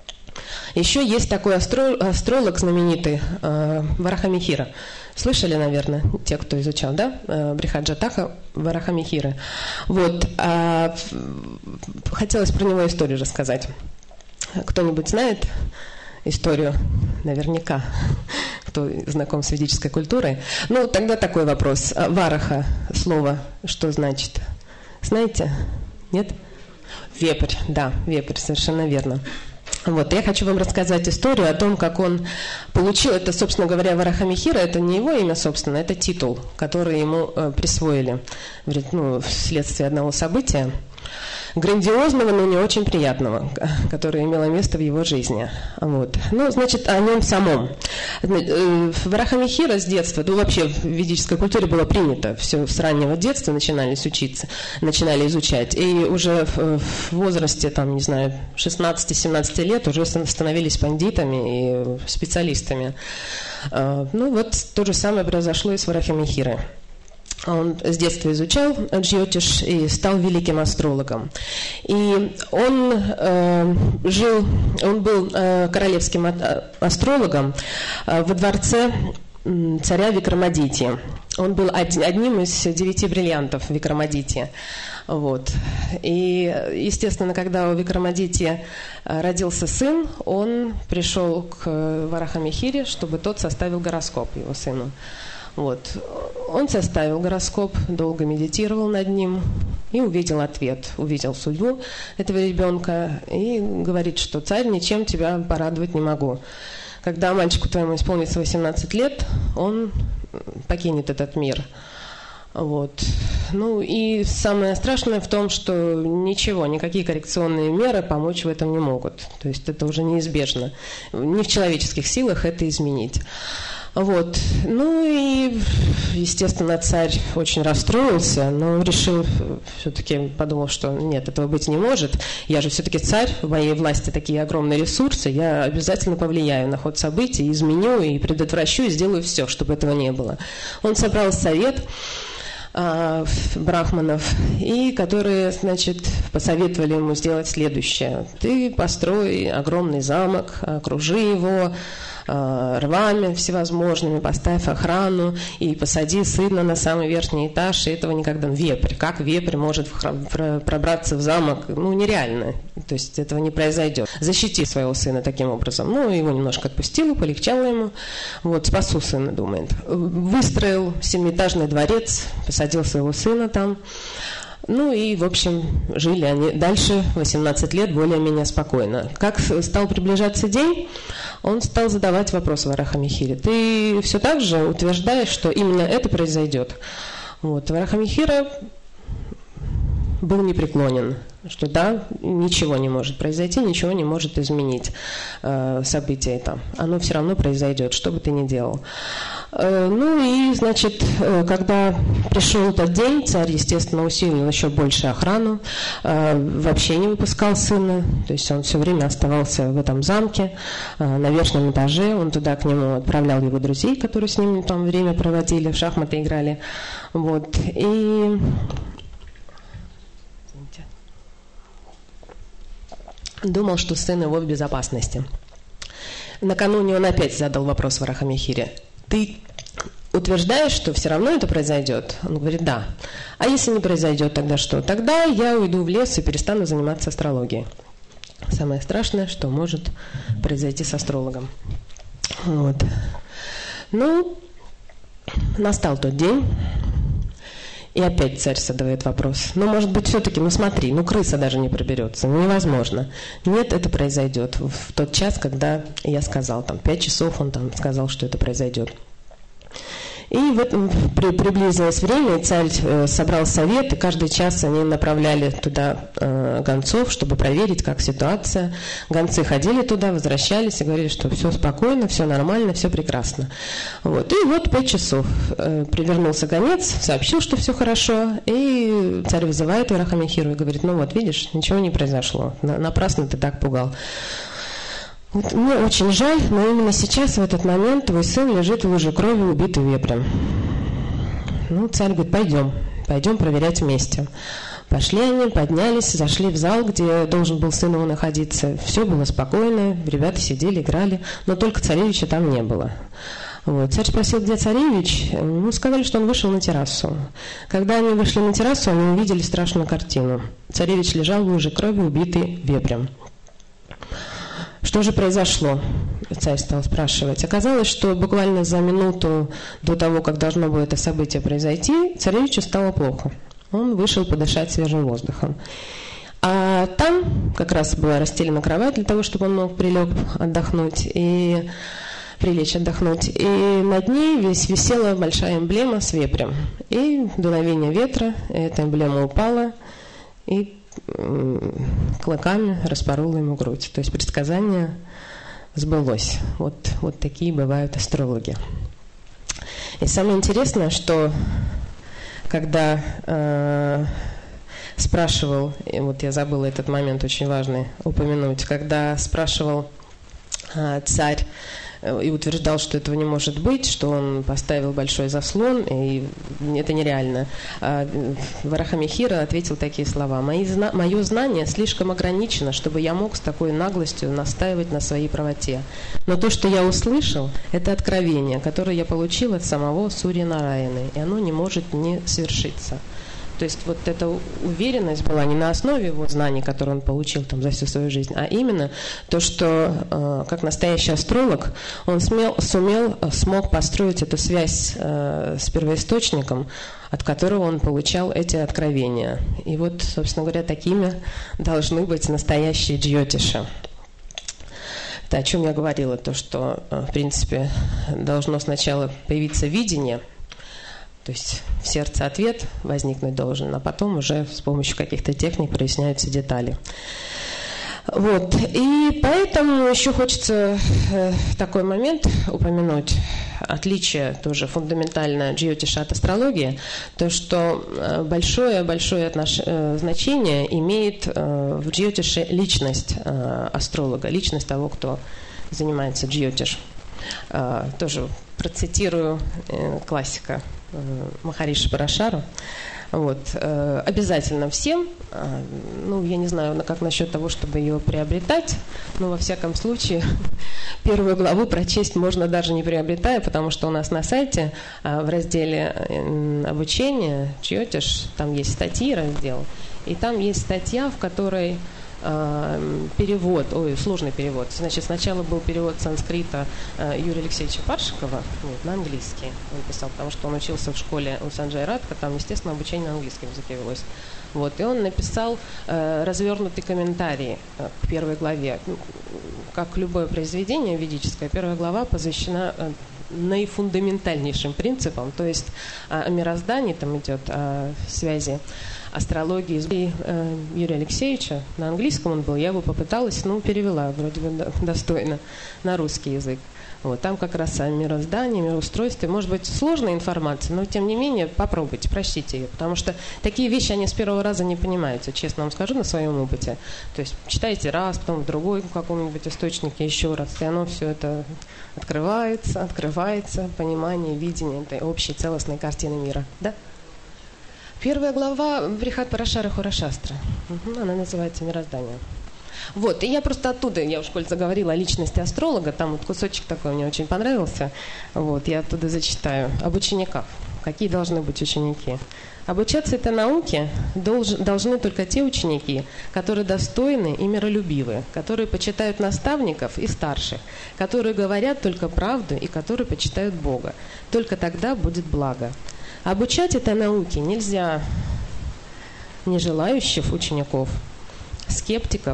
Еще есть такой астро, астролог знаменитый э, Варахамихира. Слышали, наверное, те, кто изучал, да? Э, Брихаджатаха Варахамихиры. Вот. А, хотелось про него историю рассказать. Кто-нибудь знает историю? Наверняка. Кто знаком с ведической культурой. Ну, тогда такой вопрос. Вараха, слово, что значит? Знаете? Нет? Вепрь, да, вепрь, совершенно верно. Вот, я хочу вам рассказать историю о том, как он получил, это, собственно говоря, Варахамихира, это не его имя, собственно, это титул, который ему э, присвоили, ну, вследствие одного события, грандиозного, но не очень приятного, которое имело место в его жизни. Вот. Ну, значит, о нем самом. Варахамихира с детства, ну, вообще в ведической культуре было принято, все с раннего детства начинались учиться, начинали изучать, и уже в, в возрасте, там, не знаю, шестнадцати-семнадцати лет уже становились пандитами и специалистами. Ну, вот то же самое произошло и с Варахамихирой. Он с детства изучал Джьотиш и стал великим астрологом. И он э, жил, он был э, королевским астрологом э, во дворце э, царя Викрамадитьи. Он был один, одним из девяти бриллиантов Викрамадитьи. Вот. И, естественно, когда у Викрамадитьи родился сын, он пришел к Варахамихире, чтобы тот составил гороскоп его сыну. Вот. Он составил гороскоп, долго медитировал над ним и увидел ответ, увидел судьбу этого ребенка и говорит, что царь, ничем тебя порадовать не могу. Когда мальчику твоему исполнится восемнадцать лет, он покинет этот мир. Вот. Ну и самое страшное в том, что ничего, никакие коррекционные меры помочь в этом не могут. То есть это уже неизбежно. Не в человеческих силах это изменить. Вот. Ну и, естественно, царь очень расстроился, но решил, все-таки подумал, что нет, этого быть не может. Я же все-таки царь, в моей власти такие огромные ресурсы, я обязательно повлияю на ход событий, изменю и предотвращу, и сделаю все, чтобы этого не было. Он собрал совет а, брахманов, и которые, значит, посоветовали ему сделать следующее. Ты построй огромный замок, окружи его рвами всевозможными, поставь охрану и посади сына на самый верхний этаж, и этого никогда... Вепрь. Как вепрь может пробраться в замок? Ну, нереально. То есть этого не произойдет. Защити своего сына таким образом. Ну, его немножко отпустило, полегчало ему. Вот, спасу сына, думает. Выстроил семиэтажный дворец, посадил своего сына там. Ну и, в общем, жили они дальше восемнадцать лет более-менее спокойно. Как стал приближаться день, он стал задавать вопрос Варахамихире. Ты все так же утверждаешь, что именно это произойдет? Вот. Варахамихира был непреклонен, что да, ничего не может произойти, ничего не может изменить э, события там. Оно все равно произойдет, что бы ты ни делал. Э, ну и, значит, э, когда пришел этот день, царь, естественно, усилил еще больше охрану, э, вообще не выпускал сына, то есть он все время оставался в этом замке, э, на верхнем этаже, он туда к нему отправлял его друзей, которые с ним там время проводили, в шахматы играли. Вот. И... думал, что сын его в безопасности. Накануне он опять задал вопрос Варахамихире. Ты утверждаешь, что все равно это произойдет? Он говорит, да. А если не произойдет, тогда что? Тогда я уйду в лес и перестану заниматься астрологией. Самое страшное, что может произойти с астрологом. Вот. Ну, настал тот день. И опять царь задает вопрос. Ну, может быть, все-таки, ну смотри, ну крыса даже не проберется, ну невозможно. Нет, это произойдет в тот час, когда я сказал, там, пять часов он там сказал, что это произойдет. И в этом при, приблизилось время, и царь э, собрал совет, и каждый час они направляли туда э, гонцов, чтобы проверить, как ситуация. Гонцы ходили туда, возвращались и говорили, что все спокойно, все нормально, все прекрасно. Вот. И вот пять часов э, привернулся гонец, сообщил, что все хорошо, и царь вызывает Варахамихиру и говорит: ну вот, видишь, ничего не произошло, напрасно ты так пугал. Вот, мне очень жаль, но именно сейчас, в этот момент, твой сын лежит в луже крови, убитый вепрем. Ну, царь говорит: пойдем, пойдем проверять вместе. Пошли они, поднялись, зашли в зал, где должен был сын его находиться. Все было спокойно, ребята сидели, играли, но только царевича там не было. Вот. Царь спросил, где царевич. Ему сказали, что он вышел на террасу. Когда они вышли на террасу, они увидели страшную картину. Царевич лежал в луже крови, убитый вепрем. Что же произошло? Царь стал спрашивать. Оказалось, что буквально за минуту до того, как должно было это событие произойти, царевичу стало плохо. Он вышел подышать свежим воздухом. А там как раз была расстелена кровать для того, чтобы он мог прилег отдохнуть и прилечь отдохнуть. И над ней весь висела большая эмблема с вепрем. И дуновение ветра, эта эмблема упала и клыками распорола ему грудь. То есть предсказание сбылось. Вот, вот такие бывают астрологи. И самое интересное, что когда э, спрашивал, и вот я забыла этот момент очень важный упомянуть, когда спрашивал э, царь и утверждал, что этого не может быть, что он поставил большой заслон, и это нереально. Варахамихира ответил такие слова: «Мои зна- «Мое знание слишком ограничено, чтобы я мог с такой наглостью настаивать на своей правоте. Но то, что я услышал, это откровение, которое я получил от самого Сурья Нараяны, и оно не может не свершиться». То есть вот эта уверенность была не на основе его знаний, которые он получил там за всю свою жизнь, а именно то, что э, как настоящий астролог он смел, сумел, смог построить эту связь э, с первоисточником, от которого он получал эти откровения. И вот, собственно говоря, такими должны быть настоящие джьотиши. Это о чем я говорила, то, что, в принципе, должно сначала появиться видение, то есть в сердце ответ возникнуть должен, а потом уже с помощью каких-то техник проясняются детали. Вот. И поэтому еще хочется э, такой момент упомянуть. Отличие тоже фундаментальное джьотиша от астрологии, то что большое-большое отнош... значение имеет э, в джьотише личность э, астролога, личность того, кто занимается джьотиш. Э, тоже процитирую э, классика Махариши Парашару. Вот. Обязательно всем, ну, я не знаю, как насчет того, чтобы ее приобретать, но во всяком случае первую главу прочесть можно даже не приобретая, потому что у нас на сайте в разделе обучения джьотиш, там есть статьи, раздел, и там есть статья, в которой перевод, ой, сложный перевод. Значит, сначала был перевод санскрита Юрия Алексеевича Паршикова, вот, на английский он писал, потому что он учился в школе у Санджая Радха, там, естественно, обучение на английском языке велось. Вот, и он написал э, развернутый комментарий э, к первой главе. Как любое произведение ведическое, первая глава посвящена э, наифундаментальнейшим принципам, то есть о мироздании, там идет о связи астрологии и э, Юрия Алексеевича. На английском он был, я его попыталась, ну, перевела вроде бы достойно на русский язык. Вот, там как раз о мироздании, мироустройстве. Может быть, сложная информация, но тем не менее попробуйте, прочтите ее, потому что такие вещи, они с первого раза не понимаются, честно вам скажу, на своем опыте. То есть читайте раз, потом в другой каком-нибудь источнике еще раз, и оно все это открывается, открывается, понимание, видение этой общей целостной картины мира. Да? Первая глава Брихат Парашара Хорашастра. Угу, она называется «Мироздание». Вот, и я просто оттуда, я уж коль заговорила о личности астролога, там вот кусочек такой мне очень понравился, вот, я оттуда зачитаю. Об учениках. Какие должны быть ученики? Обучаться этой науке долж, должны только те ученики, которые достойны и миролюбивы, которые почитают наставников и старших, которые говорят только правду и которые почитают Бога. Только тогда будет благо. Обучать этой науке нельзя нежелающих учеников, скептиков,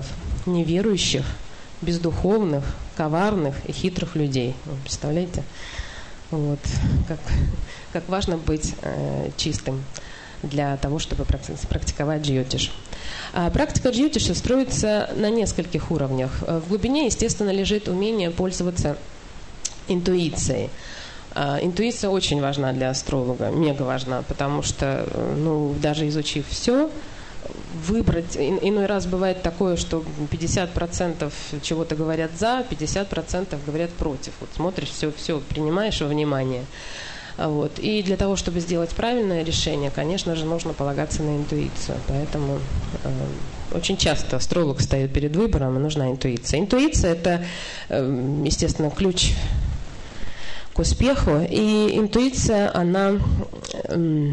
неверующих, бездуховных, коварных и хитрых людей. Вы представляете? Вот. Как, как важно быть э, чистым для того, чтобы практиковать джйотиш. А практика джйотиша строится на нескольких уровнях. В глубине, естественно, лежит умение пользоваться интуицией. А, интуиция очень важна для астролога, мега важна, потому что, ну, даже изучив все, выбрать, иной раз бывает такое, что пятьдесят процентов чего-то говорят за, пятьдесят процентов говорят против. Вот смотришь, все, все принимаешь во внимание. Вот. И для того, чтобы сделать правильное решение, конечно же, нужно полагаться на интуицию. Поэтому э, очень часто астролог стоит перед выбором, и нужна интуиция. Интуиция – это, э, естественно, ключ к успеху. И интуиция, она… Э,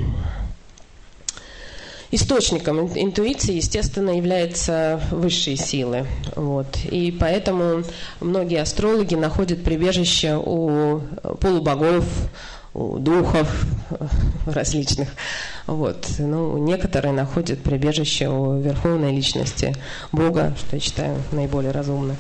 Источником интуиции, естественно, являются высшие силы. Вот. И поэтому многие астрологи находят прибежище у полубогов, у духов различных. Вот. Ну, некоторые находят прибежище у верховной личности Бога, что я считаю наиболее разумно.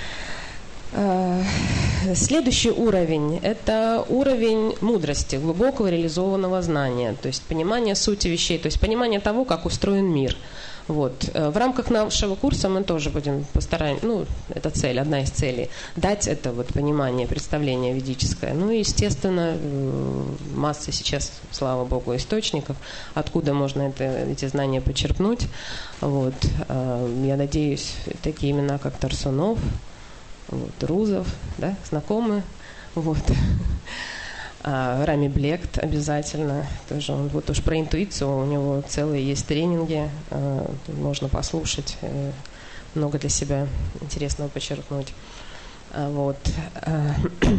Следующий уровень – это уровень мудрости, глубокого реализованного знания, то есть понимание сути вещей, то есть понимание того, как устроен мир. Вот. В рамках нашего курса мы тоже будем постараемся, ну, это цель, одна из целей, дать это вот понимание, представление ведическое. Ну и, естественно, масса сейчас, слава богу, источников, откуда можно это, эти знания почерпнуть. Вот. Я надеюсь, такие имена, как Тарсунов, вот, Рузов, да, знакомы, вот. А, Рами Блект обязательно, тоже он вот уж про интуицию, у него целые есть тренинги, а, можно послушать, а, много для себя интересного подчеркнуть. А, вот. А,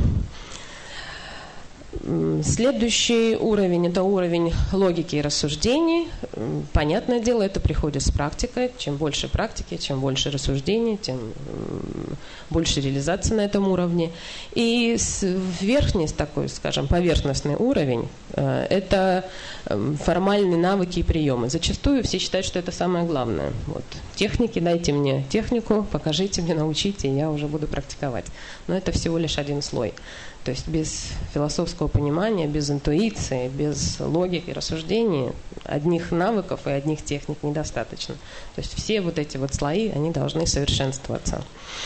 Следующий уровень – это уровень логики и рассуждений. Понятное дело, это приходит с практикой. Чем больше практики, чем больше рассуждений, тем больше реализации на этом уровне. И верхний, такой, скажем, поверхностный уровень – это формальные навыки и приемы. Зачастую все считают, что это самое главное. Вот. Техники, дайте мне технику, покажите мне, научите, и я уже буду практиковать. Но это всего лишь один слой. То есть без философского понимания, без интуиции, без логики, рассуждений, одних навыков и одних техник недостаточно. То есть все вот эти вот слои, они должны совершенствоваться.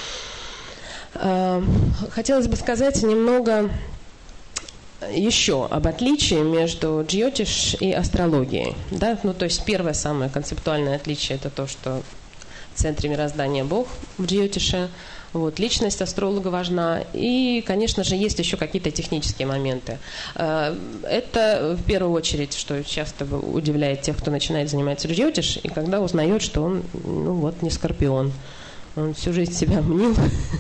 Хотелось бы сказать немного еще об отличии между джйотиш и астрологией. Да? Ну, то есть первое самое концептуальное отличие – это то, что в центре мироздания Бог в джйотише. Вот, личность астролога важна. И, конечно же, есть еще какие-то технические моменты. Это, в первую очередь, что часто удивляет тех, кто начинает заниматься джйотиш, и когда узнает, что он, ну вот, не скорпион. Он всю жизнь себя мнил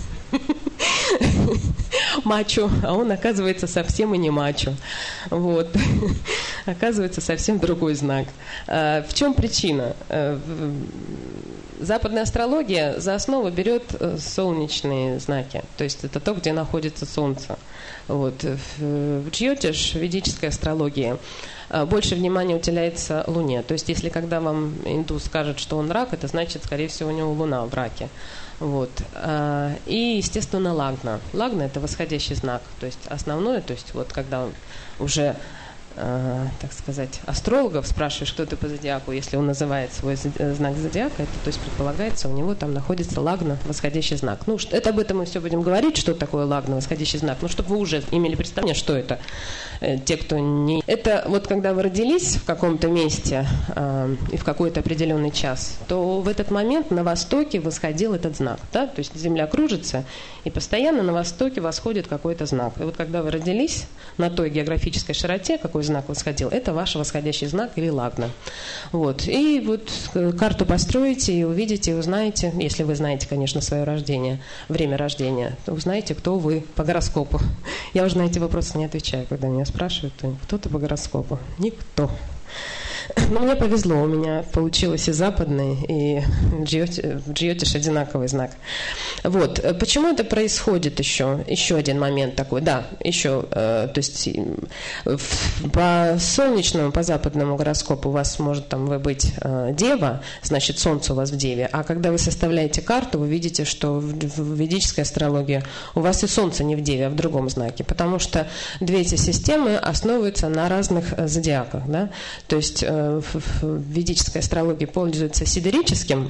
мачо, а он, оказывается, совсем и не мачо. Вот. Оказывается, совсем другой знак. В чем причина? Западная астрология за основу берет солнечные знаки, то есть это то, где находится Солнце. Вот. В джйотиш, в ведической астрологии, больше внимания уделяется Луне. То есть если когда вам индус скажет, что он рак, это значит, скорее всего, у него Луна в раке. Вот. И, естественно, лагна. Лагна – это восходящий знак, то есть основное, то есть вот когда уже, так сказать, астрологов спрашиваешь, кто ты по зодиаку, если он называет свой знак зодиака, это, то есть предполагается, у него там находится лагна, восходящий знак. Ну, это об этом мы все будем говорить, что такое лагна, восходящий знак, ну, чтобы вы уже имели представление, что это. Те, кто не… Это вот когда вы родились в каком-то месте э, и в какой-то определенный час, то в этот момент на востоке восходил этот знак, да, то есть Земля кружится, и постоянно на востоке восходит какой-то знак. И вот когда вы родились на той географической широте, какой знак восходил, это ваш восходящий знак или лагна. Вот. И вот карту построите и увидите, и узнаете, если вы знаете, конечно, свое рождение, время рождения, то узнаете, кто вы по гороскопу. Я уже на эти вопросы не отвечаю, когда меня спрашивают, кто ты по гороскопу. Никто. Но мне повезло, у меня получилось и западный, и в джйотиш одинаковый знак. Вот. Почему это происходит еще? Еще один момент такой. Да, еще, то есть по солнечному, по западному гороскопу у вас может там вы быть Дева, значит, Солнце у вас в Деве. А когда вы составляете карту, вы видите, что в ведической астрологии у вас и Солнце не в Деве, а в другом знаке. Потому что две эти системы основываются на разных зодиаках. Да? То есть в ведической астрологии пользуется сидерическим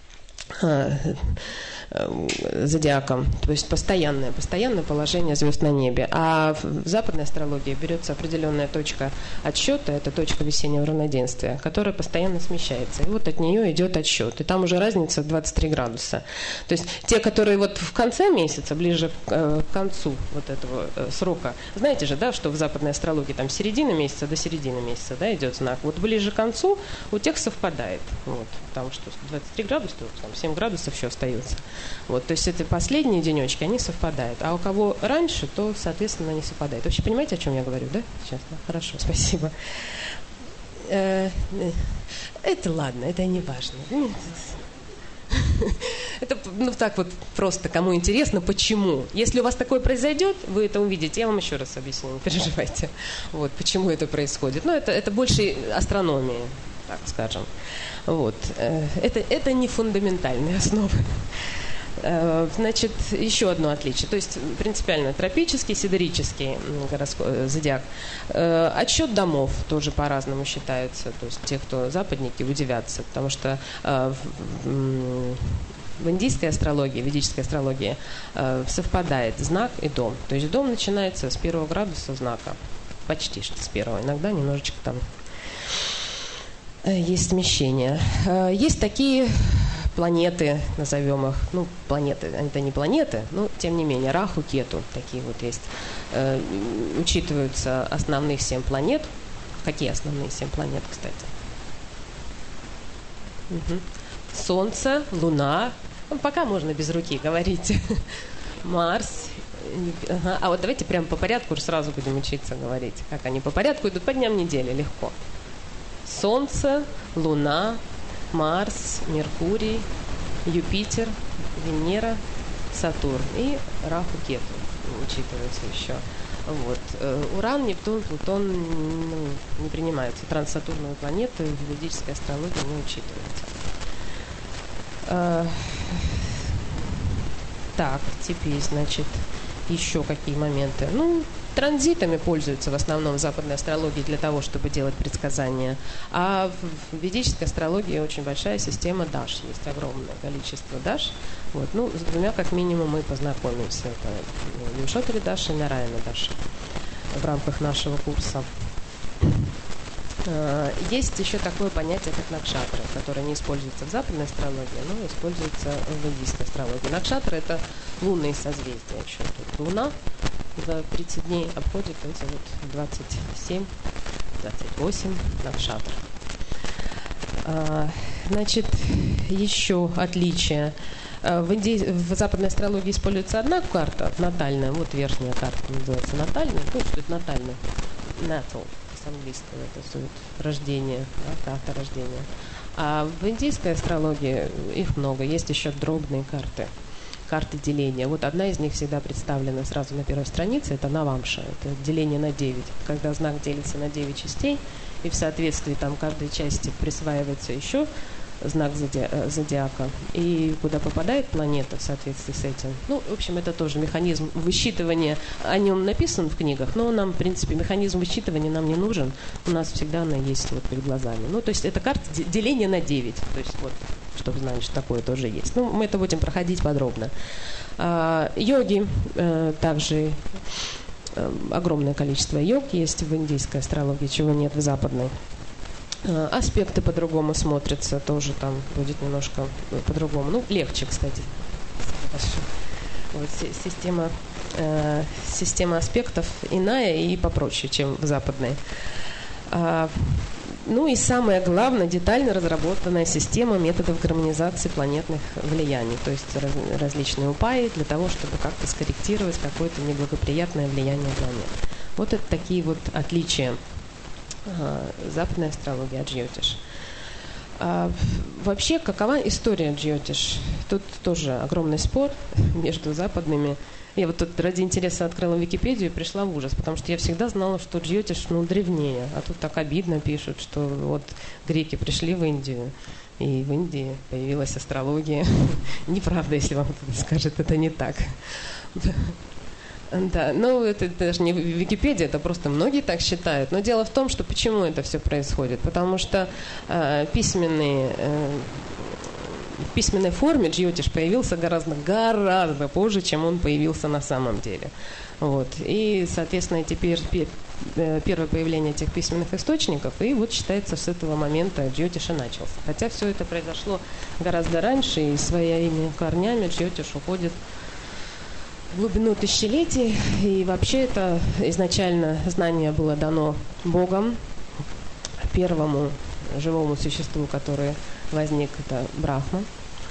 зодиаком, то есть постоянное, постоянное положение звезд на небе. А в западной астрологии берется определенная точка отсчета, это точка весеннего равноденствия, которая постоянно смещается. И вот от нее идет отсчет. И там уже разница двадцать три градуса. То есть те, которые вот в конце месяца, ближе к концу вот этого срока, знаете же, да, что в западной астрологии там середина месяца до середины месяца, да, идет знак. Вот ближе к концу у тех совпадает. Вот, потому что двадцать три градуса, там семь градусов еще остается. Вот, то есть эти последние денечки, они совпадают. А у кого раньше, то, соответственно, не совпадает. Вообще понимаете, о чем я говорю, да? Сейчас, да? Хорошо, спасибо. Это ладно, это не важно. Это, ну, так вот просто, кому интересно, почему. Если у вас такое произойдет, вы это увидите. Я вам еще раз объясню, не переживайте. Вот, почему это происходит. Ну, это, это больше астрономии, так скажем. Вот. Это, это не фундаментальные основы. Значит, еще одно отличие. То есть принципиально тропический, сидерический зодиак. Отсчет домов тоже по-разному считается. То есть те, кто западники, удивятся, потому что в индийской астрологии, ведической астрологии совпадает знак и дом. То есть дом начинается с первого градуса знака. Почти что с первого. Иногда немножечко там есть смещение. Есть такие планеты, назовем их, ну, планеты, это не планеты, но тем не менее, Раху, Кету, такие вот есть. Э, учитываются основных семь планет. Какие основные семь планет, кстати? Угу. Солнце, Луна, ну, пока можно без руки говорить, Марс. Ага. А вот давайте прямо по порядку сразу будем учиться говорить. Как они по порядку идут по дням недели, легко. Солнце, Луна, Марс, Меркурий, Юпитер, Венера, Сатурн и Раху, Кету учитываются еще. Вот. Уран, Нептун, Плутон ну, не принимаются. Транссатурновые планеты в ведической астрологии не учитываются. Так, теперь, значит, еще какие моменты. Ну, транзитами пользуются в основном в западной астрологии для того, чтобы делать предсказания. А в ведической астрологии очень большая система даш. Есть огромное количество даш. Вот. Ну, с двумя как минимум мы познакомимся. Это Вимшотари Даши и Нараяна Даши в рамках нашего курса. Есть еще такое понятие, как накшатры, которое не используется в западной астрологии, но используется в индийской астрологии. Накшатры – это лунные созвездия. Еще тут Луна за тридцать дней обходит эти вот двадцать семь двадцать восемь накшатр. Значит, еще отличие. В, Индии, в западной астрологии используется одна карта, натальная, вот верхняя карта называется натальная, ну, что это натальная, natal, с английского это зовут, рождение, да, карта рождения. А в индийской астрологии их много, есть еще дробные карты, карты деления. Вот одна из них всегда представлена сразу на первой странице, это Навамша, это деление на девять, когда знак делится на девять частей, и в соответствии там каждой части присваивается еще знак зоди... зодиака, и куда попадает планета в соответствии с этим. Ну, в общем, это тоже механизм высчитывания. О нем написан в книгах, но нам, в принципе, механизм высчитывания нам не нужен. У нас всегда она есть вот перед глазами. Ну, то есть это карта деления на девять. То есть вот, чтобы знать, что такое тоже есть. Ну, мы это будем проходить подробно. А, йоги а, также а, огромное количество йог есть в индийской астрологии, чего нет в западной. Аспекты по-другому смотрятся, тоже там будет немножко по-другому. Ну, легче, кстати. Вот, система, э, система аспектов иная и попроще, чем в западной. А, ну и самое главное, детально разработанная система методов гармонизации планетных влияний, то есть раз, различные упаи для того, чтобы как-то скорректировать какое-то неблагоприятное влияние планет. Вот это такие вот отличия западной астрологии от Джьотиш. А, вообще, какова история Джьотиш? Тут тоже огромный спор между западными. Я вот тут ради интереса открыла Википедию и пришла в ужас, потому что я всегда знала, что Джьотиш, ну, древнее. А тут так обидно пишут, что вот греки пришли в Индию, и в Индии появилась астрология. Неправда, если вам кто-то скажет, это не так. Да, ну это даже не Википедия, это просто многие так считают. Но дело в том, что почему это все происходит. Потому что э, письменные, э, в письменной форме Джьотиш появился гораздо, гораздо позже, чем он появился на самом деле. Вот. И, соответственно, теперь первое появление этих письменных источников, и вот считается, с этого момента Джьотиш и начался. Хотя все это произошло гораздо раньше, и своими корнями Джьотиш уходит в глубину тысячелетий, и вообще это изначально знание было дано Богом, первому живому существу, который возник, это Брахма.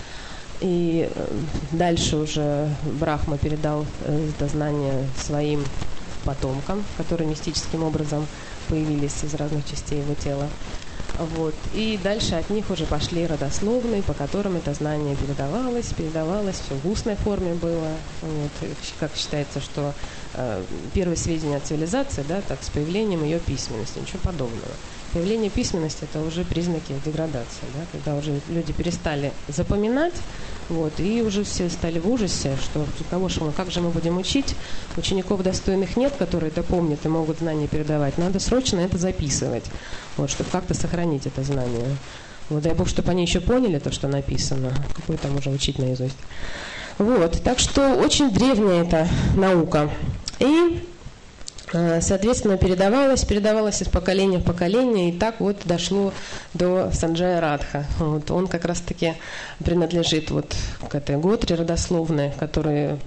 И дальше уже Брахма передал это знание своим потомкам, которые мистическим образом появились из разных частей его тела. Вот. И дальше от них уже пошли родословные, по которым это знание передавалось, передавалось, все в устной форме было. Вот. Как считается, что э, первые сведения о цивилизации, да, так, с появлением ее письменности, ничего подобного. Появление письменности – это уже признаки деградации, да, когда уже люди перестали запоминать, вот, и уже все стали в ужасе, что кого же мы, как же мы будем учить, учеников достойных нет, которые это помнят и могут знания передавать, надо срочно это записывать, вот, чтобы как-то сохранить это знание. Вот, дай Бог, чтобы они еще поняли то, что написано, какой там уже учить наизусть. Вот, так что очень древняя эта наука. И соответственно, передавалось, передавалось из поколения в поколение, и так вот дошло до Санджая Радха. Вот, он как раз-таки принадлежит вот к этой готре родословной, которая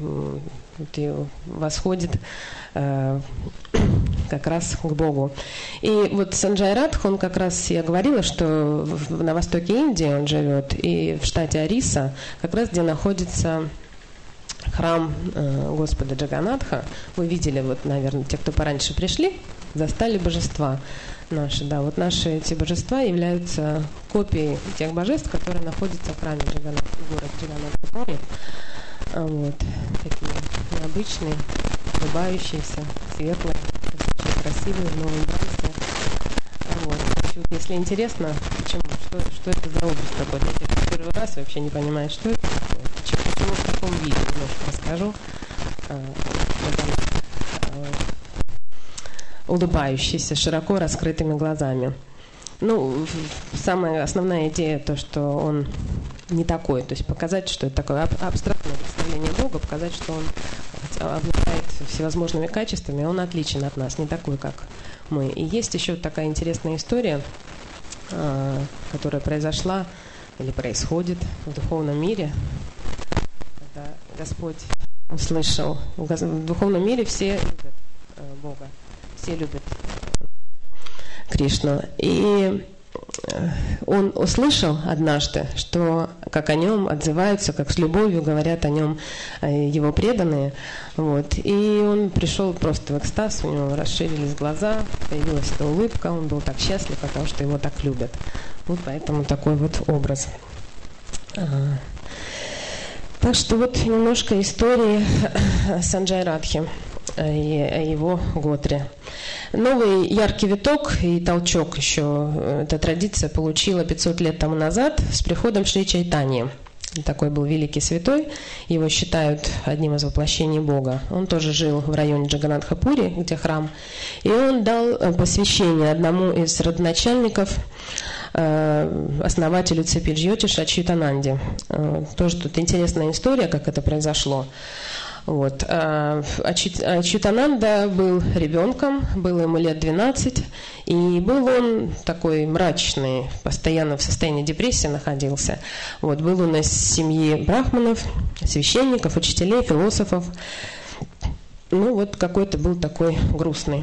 восходит э, как раз к Богу. И вот Санджай Радх, он как раз, я говорила, что в, на востоке Индии он живет, и в штате Ориса, как раз где находится храм э, Господа Джаганатха. Вы видели, вот, наверное, те, кто пораньше пришли, застали божества наши. Да, вот наши эти божества являются копией тех божеств, которые находятся в храме Джаганатха, город Джаганатхапури. Вот, такие необычные, улыбающиеся, светлые, очень красивые, в новом братстве. Вот. Если интересно, почему, что, что это за образ такой, для тех, кто первый раз вообще не понимает, что это такое, почему, почему в таком виде, немножко расскажу. А, а, улыбающийся, широко раскрытыми глазами. Ну, самая основная идея то, что он не такой, то есть показать, что это такое абстрактное представление Бога, показать, что он обладает всевозможными качествами, он отличен от нас, не такой, как мы. И есть еще такая интересная история, которая произошла или происходит в духовном мире, когда Господь услышал. В духовном мире все любят Бога, все любят Кришну. И он услышал однажды, что как о нем отзываются, как с любовью говорят о нем его преданные. Вот. И он пришел просто в экстаз, у него расширились глаза, появилась эта улыбка, он был так счастлив, потому что его так любят. Вот поэтому такой вот образ. Так что вот немножко истории Санджая Радхи и о его готре. Новый яркий виток и толчок еще эта традиция получила пятьсот лет тому назад с приходом Шри Чайтаньи. Такой был великий святой, его считают одним из воплощений Бога. Он тоже жил в районе Джаганатхапури, где храм, и он дал посвящение одному из родоначальников, основателю цепи Джьотиш Ачьютананде. Тоже тут интересная история, как это произошло. Вот. Ачьютананда был ребенком, было ему лет двенадцать, и был он такой мрачный, постоянно в состоянии депрессии находился. Вот. Был он из семьи брахманов, священников, учителей, философов. Ну вот какой-то был такой грустный.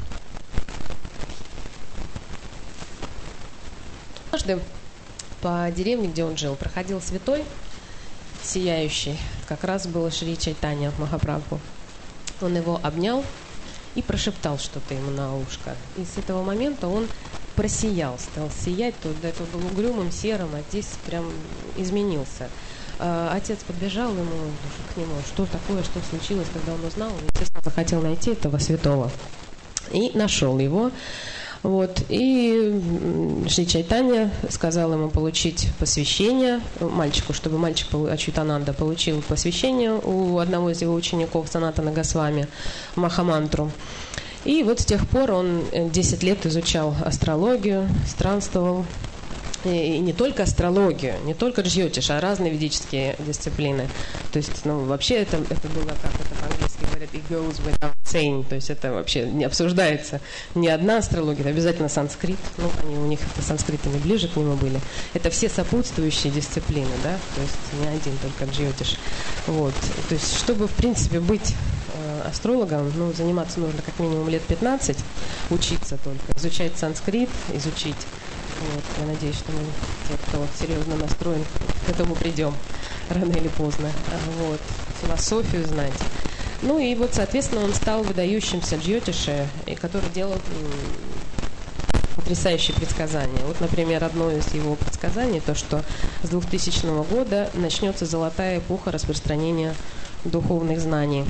Однажды по деревне, где он жил, проходил святой, сияющий, как раз был Шри Чайтанья Махапрабху. Он его обнял и прошептал что-то ему на ушко. И с этого момента он просиял, стал сиять. То до этого был угрюмым, серым, а здесь прям изменился. Отец подбежал ему, к нему, что такое, что случилось, когда он узнал. Он, естественно, захотел найти этого святого. И нашел его. Вот. И Шри Чайтанья сказал ему получить посвящение, мальчику, чтобы мальчик Ачютананда получил посвящение у одного из его учеников, Санатана Госвами, Махамантру. И вот с тех пор он десять лет изучал астрологию, странствовал. И не только астрологию, не только джьотиш, а разные ведические дисциплины. То есть, ну, вообще это, это было, как это по-английски говорят, it goes without saying. То есть это вообще не обсуждается. Не одна астрология, это обязательно санскрит. Ну, они у них это санскритами ближе к нему были. Это все сопутствующие дисциплины, да, то есть не один только джьотиш. Вот. То есть, чтобы, в принципе, быть э, астрологом, ну, заниматься нужно как минимум лет пятнадцать, учиться только, изучать санскрит, изучить. Вот, я надеюсь, что мы, те, кто серьезно настроен, к этому придем рано или поздно. Вот, философию знать. Ну и вот, соответственно, он стал выдающимся джьотише, который делал потрясающие предсказания. Вот, например, одно из его предсказаний, то, что с двухтысячного года начнется золотая эпоха распространения духовных знаний.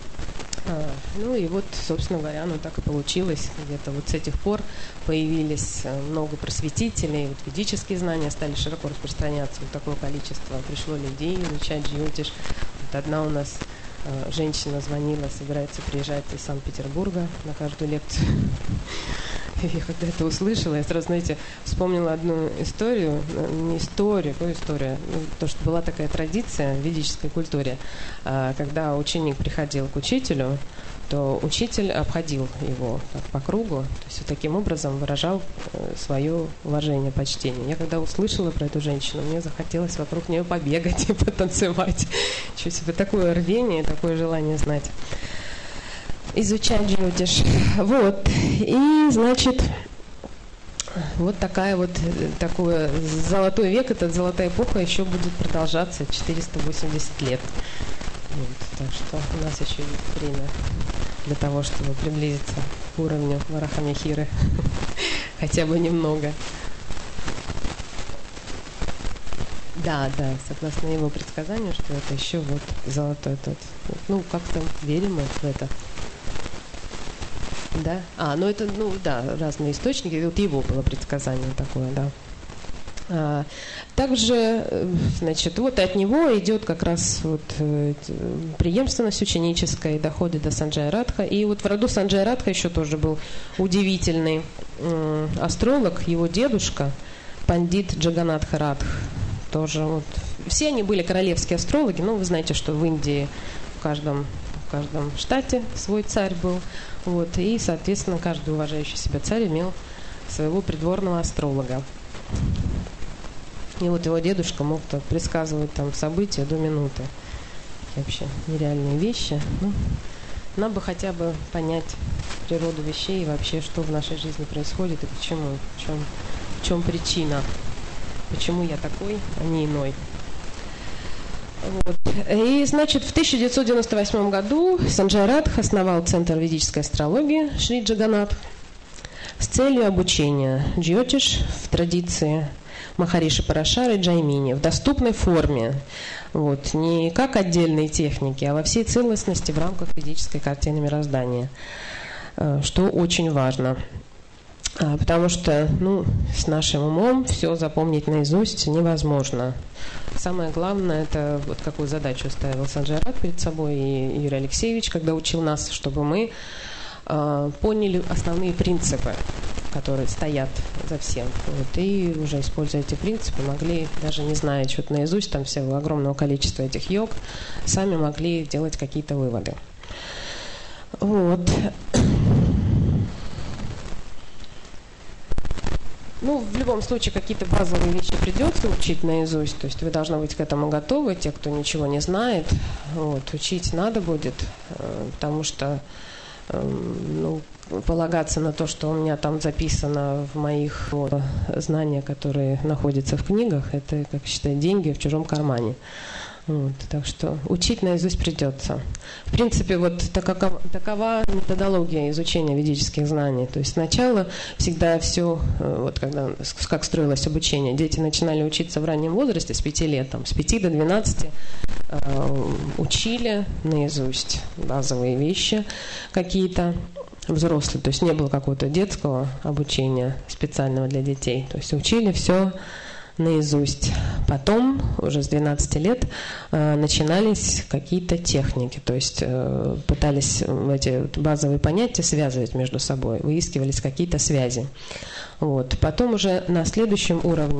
Ну и вот, собственно говоря, оно так и получилось. Где-то вот с этих пор появились много просветителей, вот ведические знания стали широко распространяться. Вот такое количество пришло людей изучать джьотиш. Вот одна у нас э, женщина звонила, собирается приезжать из Санкт-Петербурга на каждую лекцию. И когда это услышала, я сразу, знаете, вспомнила одну историю, не историю, какую историю, ну, то, что была такая традиция в ведической культуре, когда ученик приходил к учителю, то учитель обходил его так, по кругу, то есть вот таким образом выражал свое уважение, почтение. Я когда услышала про эту женщину, мне захотелось вокруг нее побегать и потанцевать. Чуть себе такое рвение, такое желание знать. Изучать джьотиш. Вот. И, значит, вот такая вот, такой золотой век, эта золотая эпоха еще будет продолжаться четыреста восемьдесят лет. Вот. Так что у нас еще есть время для того, чтобы приблизиться к уровню Варахамихиры. Хотя бы немного. Да, да, согласно его предсказанию, что это еще вот золотой тот. Ну, как-то верим мы в это. Да? А, ну это, ну да, разные источники. Вот его было предсказание такое, да. А, также, значит, вот от него идет как раз вот преемственность ученическая, доходит до Санджая Радха. И вот в роду Санджая Радха еще тоже был удивительный м, астролог, его дедушка, пандит Джаганатха Радх. Тоже вот. Все они были королевские астрологи, но вы знаете, что в Индии в каждом, в каждом штате свой царь был. Вот, и, соответственно, каждый уважающий себя царь имел своего придворного астролога. И вот его дедушка мог так предсказывать там события до минуты. Вообще нереальные вещи. Ну, нам бы хотя бы понять природу вещей и вообще, что в нашей жизни происходит и почему, в чем, в чем причина, почему я такой, а не иной. Вот. И, значит, в тысяча девятьсот девяносто восьмом году Санджай Радх основал Центр ведической астрологии Шри Джаганатх с целью обучения джьотиш в традиции Махариши Парашары Джаймини в доступной форме, вот, не как отдельные техники, а во всей целостности в рамках ведической картины мироздания, что очень важно. Потому что, ну, с нашим умом все запомнить наизусть невозможно. Самое главное, это вот какую задачу ставил Санджай Радх перед собой и Юрий Алексеевич, когда учил нас, чтобы мы э, поняли основные принципы, которые стоят за всем. Вот, и уже используя эти принципы, могли, даже не зная что-то наизусть, там всего огромного количества этих йог, сами могли делать какие-то выводы. Вот. Ну, в любом случае, какие-то базовые вещи придется учить наизусть, то есть вы должны быть к этому готовы, те, кто ничего не знает, вот, учить надо будет, потому что, ну, полагаться на то, что у меня там записано в моих вот, знаниях, которые находятся в книгах, это, как считать, деньги в чужом кармане. Вот, так что учить наизусть придется. В принципе, вот такова, такова методология изучения ведических знаний. То есть сначала всегда все, вот когда, как строилось обучение, дети начинали учиться в раннем возрасте, с пяти лет, там, с пяти до двенадцати, э, учили наизусть базовые вещи какие-то. Взрослые, то есть не было какого-то детского обучения специального для детей. То есть учили все наизусть. Потом, уже с двенадцати лет, э, начинались какие-то техники, то есть э, пытались эти базовые понятия связывать между собой, выискивались какие-то связи. Вот. Потом уже на следующем уровне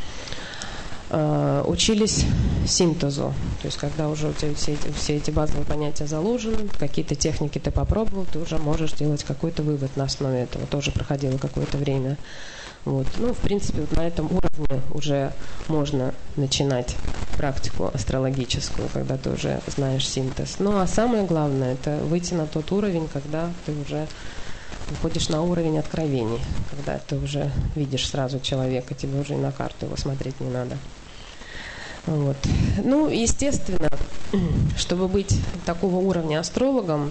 э, учились синтезу, то есть когда уже у тебя все эти, все эти базовые понятия заложены, какие-то техники ты попробовал, ты уже можешь делать какой-то вывод на основе этого. Тоже проходило какое-то время. Вот. Ну, в принципе, вот на этом уровне уже можно начинать практику астрологическую, когда ты уже знаешь синтез. Ну, а самое главное, это выйти на тот уровень, когда ты уже выходишь на уровень откровений, когда ты уже видишь сразу человека, тебе уже и на карту его смотреть не надо. Вот. Ну, естественно, чтобы быть такого уровня астрологом,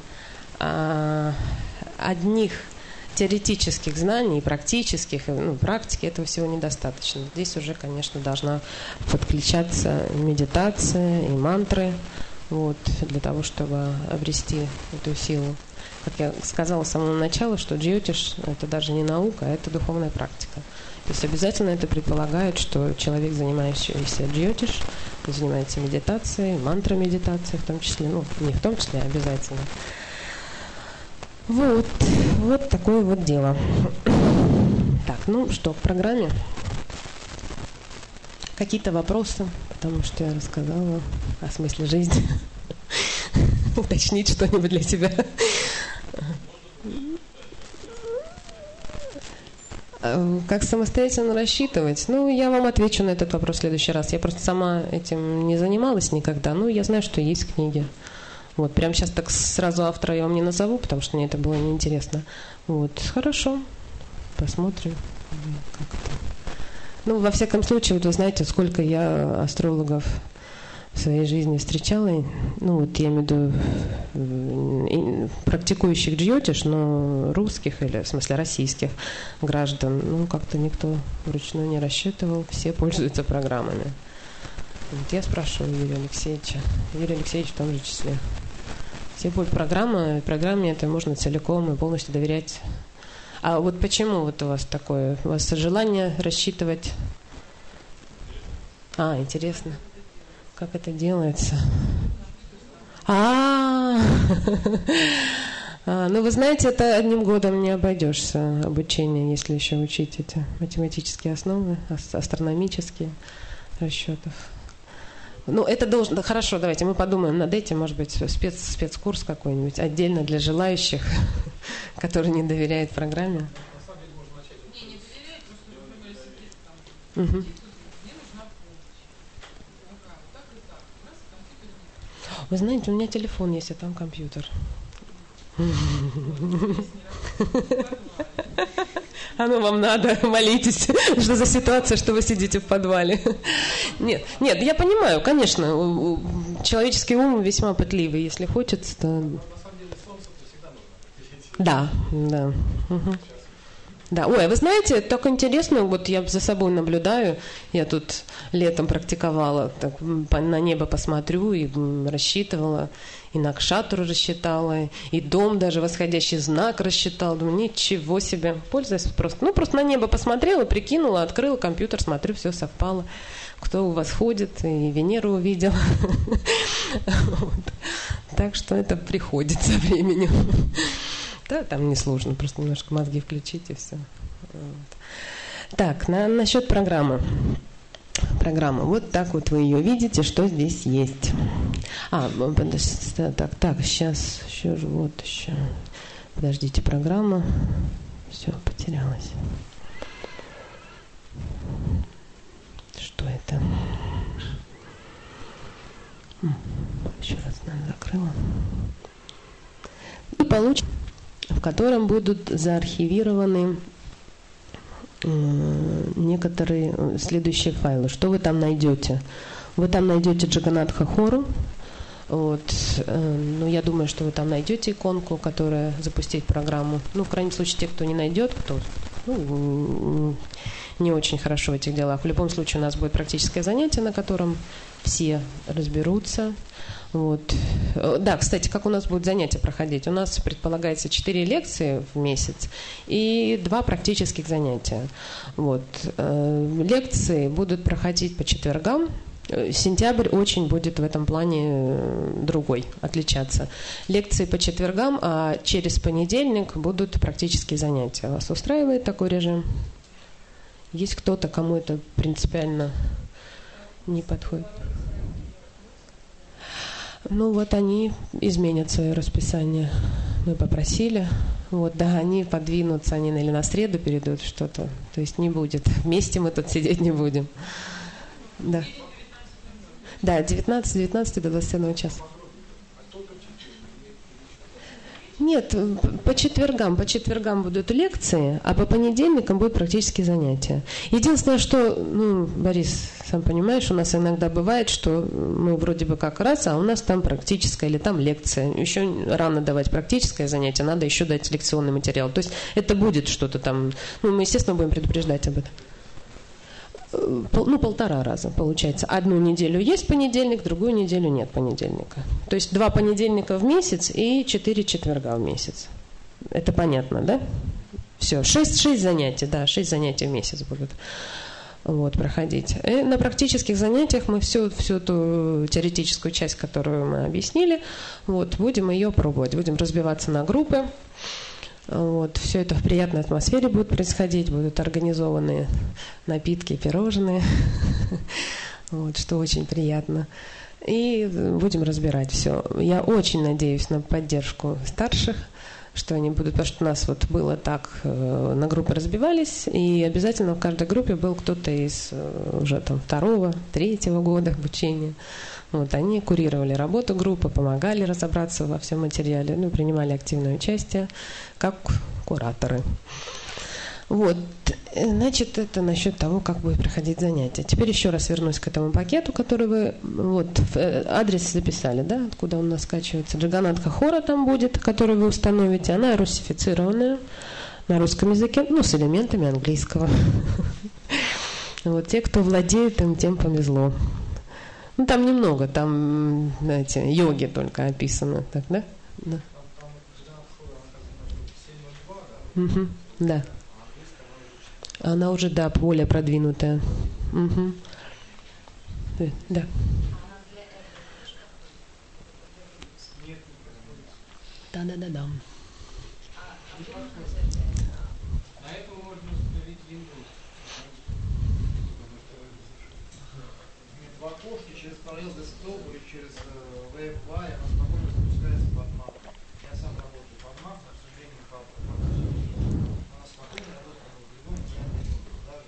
одних теоретических знаний, практических, ну, практики этого всего недостаточно. Здесь уже, конечно, должна подключаться медитация и мантры, вот, для того, чтобы обрести эту силу. Как я сказала с самого начала, что джьотиш – это даже не наука, а это духовная практика. То есть обязательно это предполагает, что человек, занимающийся джьотиш, занимается медитацией, мантра-медитацией в том числе, ну, не в том числе, а обязательно. Вот, вот такое вот дело. Так, ну что, к программе? Какие-то вопросы, потому что я рассказала о смысле жизни. Уточнить что-нибудь для себя. Как самостоятельно рассчитывать? Ну, я вам отвечу на этот вопрос в следующий раз. Я просто сама этим не занималась никогда. Ну, я знаю, что есть книги. Вот, прямо сейчас так сразу автора я вам не назову, потому что мне это было неинтересно. Вот, хорошо, посмотрим. Как это. Ну, во всяком случае, вот вы знаете, сколько я астрологов в своей жизни встречала, ну, вот я имею в виду практикующих джьотиш, но русских, или в смысле российских граждан, ну, как-то никто вручную не рассчитывал, все пользуются программами. Вот я спрашиваю Юрия Алексеевича, Юрий Алексеевич в том же числе. Все будут программы, программе это можно целиком и полностью доверять. А вот почему вот у вас такое? У вас желание рассчитывать? А, интересно. Как это делается? А, ну вы знаете, это одним годом не обойдешься обучение, если еще учить эти математические основы, астрономические расчетов. Ну, это должно... Хорошо, давайте мы подумаем над этим, может быть, спец, спецкурс какой-нибудь отдельно для желающих, которые не доверяют программе. На самом деле можно начать. Не, не доверяют, просто в университете там. Угу. Мне нужна помощь. Вы знаете, у меня телефон есть, а там компьютер. А ну вам надо, молитесь, что за ситуация, что вы сидите в подвале. Нет, нет, я понимаю, конечно, человеческий ум весьма пытливый, если хочется, то... Да, да. Угу. Да, ой, а вы знаете, так интересно, вот я за собой наблюдаю, я тут летом практиковала, так, на небо посмотрю и рассчитывала, и накшатру рассчитала, и дом даже, восходящий знак рассчитала, думаю, ничего себе, пользуюсь просто, ну просто на небо посмотрела, прикинула, открыла компьютер, смотрю, все совпало, кто у вас ходит, и Венеру увидела, так что это приходит со временем. Да, там несложно, просто немножко мозги включить и все. Вот. Так, на, насчет программы. Программа. Вот так вот вы ее видите, что здесь есть. А, так, так, сейчас, еще же, вот еще. Подождите, программа. Все, потерялась. Что это? Еще раз, наверное, закрыла. И получится, в котором будут заархивированы э, некоторые следующие файлы. Что вы там найдете? Вы там найдете Джаганатха Хору. Вот. Ну, я думаю, что вы там найдете иконку, которая запустит программу. Ну, в крайнем случае, те, кто не найдет, кто ну, не очень хорошо в этих делах. В любом случае, у нас будет практическое занятие, на котором все разберутся. Вот. Да, кстати, как у нас будет занятие проходить? У нас предполагается четыре лекции в месяц и два практических занятия. Вот. Лекции будут проходить по четвергам. Сентябрь очень будет в этом плане другой, отличаться. Лекции по четвергам, а через понедельник будут практические занятия. Вас устраивает такой режим? Есть кто-то, кому это принципиально не подходит? Ну вот они изменят свое расписание. Мы попросили. Вот, да, они подвинутся, они или на среду перейдут что-то. То есть не будет. Вместе мы тут сидеть не будем. Да. Да, девятнадцать девятнадцать до двадцати одного часа. Нет, по четвергам, по четвергам будут лекции, а по понедельникам будут практические занятия. Единственное, что, ну, Борис, сам понимаешь, у нас иногда бывает, что мы вроде бы как раз, а у нас там практическая или там лекция. Еще рано давать практическое занятие, надо еще дать лекционный материал. То есть это будет что-то там, ну, мы, естественно, будем предупреждать об этом. Ну, полтора раза, получается. Одну неделю есть понедельник, другую неделю нет понедельника. То есть два понедельника в месяц и четыре четверга в месяц. Это понятно, да? Все, шесть, шесть занятий, да, шесть занятий в месяц будут вот, проходить. И на практических занятиях мы всю, всю ту теоретическую часть, которую мы объяснили, вот, будем ее пробовать, будем разбиваться на группы. Вот, все это в приятной атмосфере будет происходить, будут организованы напитки, пирожные, вот, что очень приятно. И будем разбирать все. Я очень надеюсь на поддержку старших, что они будут, потому что у нас вот было так, на группы разбивались, и обязательно в каждой группе был кто-то из уже там второго, третьего года обучения. Вот, они курировали работу группы, помогали разобраться во всем материале, ну, принимали активное участие, как кураторы. Вот, значит, это насчет того, как будет проходить занятие. Теперь еще раз вернусь к этому пакету, который вы, вот, адрес записали, да, откуда он у нас скачивается. Джаганатха Хора там будет, который вы установите, она русифицированная на русском языке, ну, с элементами английского. Вот, те, кто владеет им, тем повезло. Ну, там немного, там, знаете, йоги только описано, так, да? Да. Угу, да. Она уже, да, более продвинутая. Угу. Да. Да-да-да-да. Параллел десктоп или через веб-ай, она спокойно запускается под Mac. Я сам работаю под Mac, но, к сожалению, по она спокойно работает в любом варианте, даже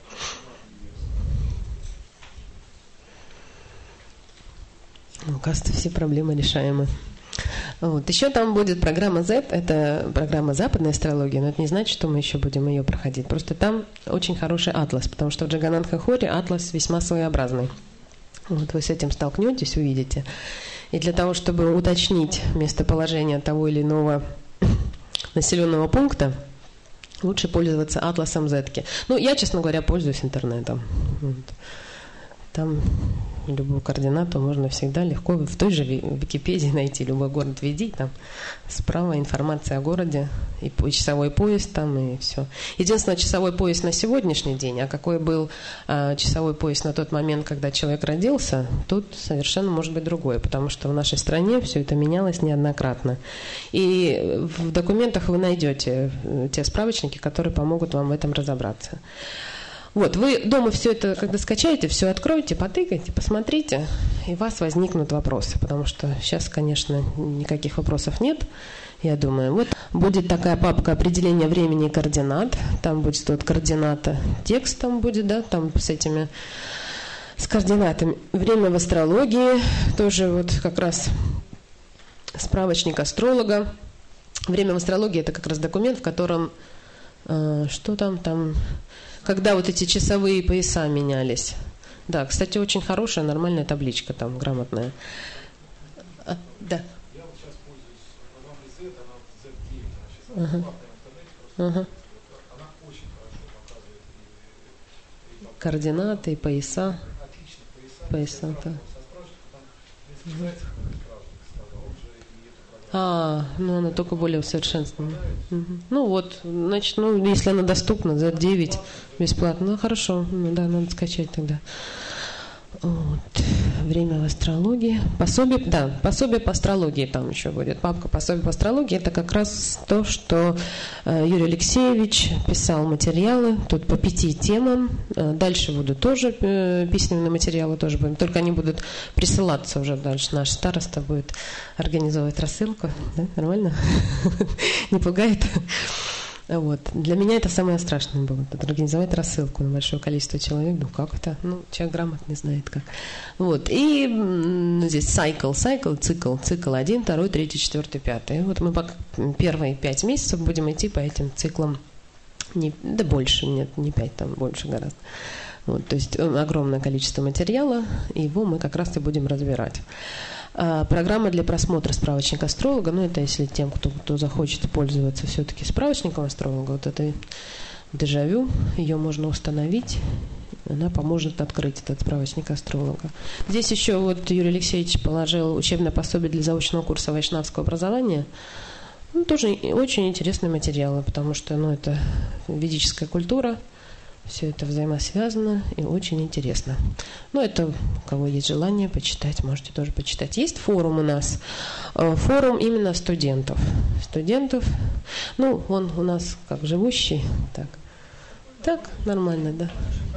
в Ну, кажется, все проблемы решаемы. Вот. Еще там будет программа зет, это программа западной астрологии, но это не значит, что мы еще будем ее проходить. Просто там очень хороший атлас, потому что в Джаганатха Хоре атлас весьма своеобразный. Вот вы с этим столкнетесь, увидите. И для того, чтобы уточнить местоположение того или иного населенного пункта, лучше пользоваться атласом зетки. Ну, я, честно говоря, пользуюсь интернетом. Вот. Там любую координату можно всегда легко в той же Википедии найти. Любой город введи, там справа информация о городе, и часовой пояс там, и все. Единственное, часовой пояс на сегодняшний день, а какой был а, часовой пояс на тот момент, когда человек родился, тут совершенно может быть другое, потому что в нашей стране все это менялось неоднократно. И в документах вы найдете те справочники, которые помогут вам в этом разобраться. Вот, вы дома все это, когда скачаете, все откройте, потыкайте, посмотрите, и у вас возникнут вопросы, потому что сейчас, конечно, никаких вопросов нет, я думаю. Вот будет такая папка определения времени и координат, там будет вот координата, текст там будет, да, там с этими, с координатами. Время в астрологии, тоже вот как раз справочник астролога. Время в астрологии — это как раз документ, в котором, э, что там, там... Когда вот эти часовые пояса менялись. Да, кстати, очень хорошая, нормальная табличка там, грамотная. А, да. Я вот сейчас пользуюсь программой Z, она зет девять, она сейчас uh-huh. бесплатная в интернете, просто uh-huh. она очень хорошо показывает и, и, и координаты, и пояса. Отлично, пояса. Пояса, да. Со справочником там несколько сайтов, которые справочник стал, а он же и эту программу. А, ну она только более усовершенствована. Угу. Ну вот, значит, ну если она доступна, зет девять бесплатно, ну хорошо, ну да, надо скачать тогда. Вот. Время в астрологии. Пособие, да, пособие по астрологии там еще будет. Папка пособие по астрологии. Это как раз то, что э, Юрий Алексеевич писал материалы. Тут по пяти темам. Э, дальше будут тоже э, письменные материалы, тоже будем. Только они будут присылаться уже дальше. Наш староста будет организовывать рассылку. Да? Нормально? Не пугает? Вот. Для меня это самое страшное было. Организовать рассылку на большое количество человек. Ну, как это? Ну, человек грамотный знает как. Вот. И ну, здесь cycle, cycle, цикл. Цикл один, второй, третий, четвертый, пятый. Вот мы пока первые пять месяцев будем идти по этим циклам. Не, да больше, нет, не пять, там больше гораздо. Вот, то есть огромное количество материала, и его мы как раз и будем разбирать. А, программа для просмотра справочника астролога, ну это если тем, кто, кто захочет пользоваться все-таки справочником астролога, вот это дежавю, ее можно установить, она поможет открыть этот справочник астролога. Здесь еще вот Юрий Алексеевич положил учебное пособие для заочного курса вайшнавского образования. Ну, тоже очень интересные материалы, потому что ну, это ведическая культура, все это взаимосвязано и очень интересно. Ну, это, у кого есть желание почитать, можете тоже почитать. Есть форум у нас, форум именно студентов. Студентов, ну, он у нас как живущий, так, так, нормально, да.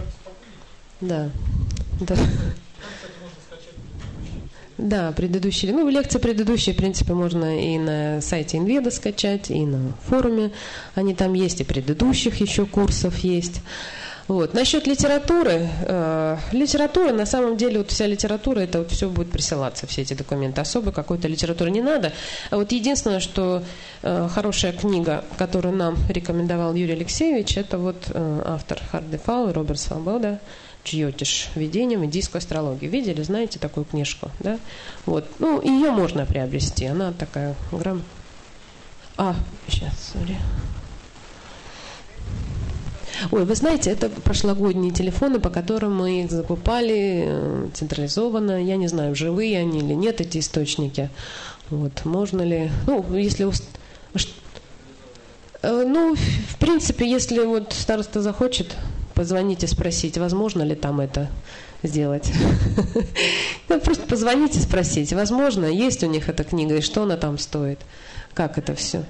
Да, да. Да, предыдущие, ну, лекции предыдущие, в принципе, можно и на сайте Инведа скачать, и на форуме. Они там есть, и предыдущих еще курсов есть. Вот. Насчет литературы. Э, литература, на самом деле, вот вся литература, это вот все будет присылаться, все эти документы. Особо какой-то литературы не надо. А вот единственное, что э, хорошая книга, которую нам рекомендовал Юрий Алексеевич, это вот э, автор Харди Фау и Роберт Свобода, Джьотиш, введение в индийскую астрологию. Видели, знаете такую книжку, да? Вот. Ну, ее можно приобрести. Она такая грамм. А, сейчас, сори. Ой, вы знаете, это прошлогодние телефоны, по которым мы их закупали э, централизованно. Я не знаю, живые они или нет, эти источники. Вот, можно ли... Ну, если... Э, ну, в принципе, если вот староста захочет... Позвоните, спросить, возможно ли там это сделать. Просто позвоните, спросите, возможно, есть у них эта книга, и что она там стоит, как это все.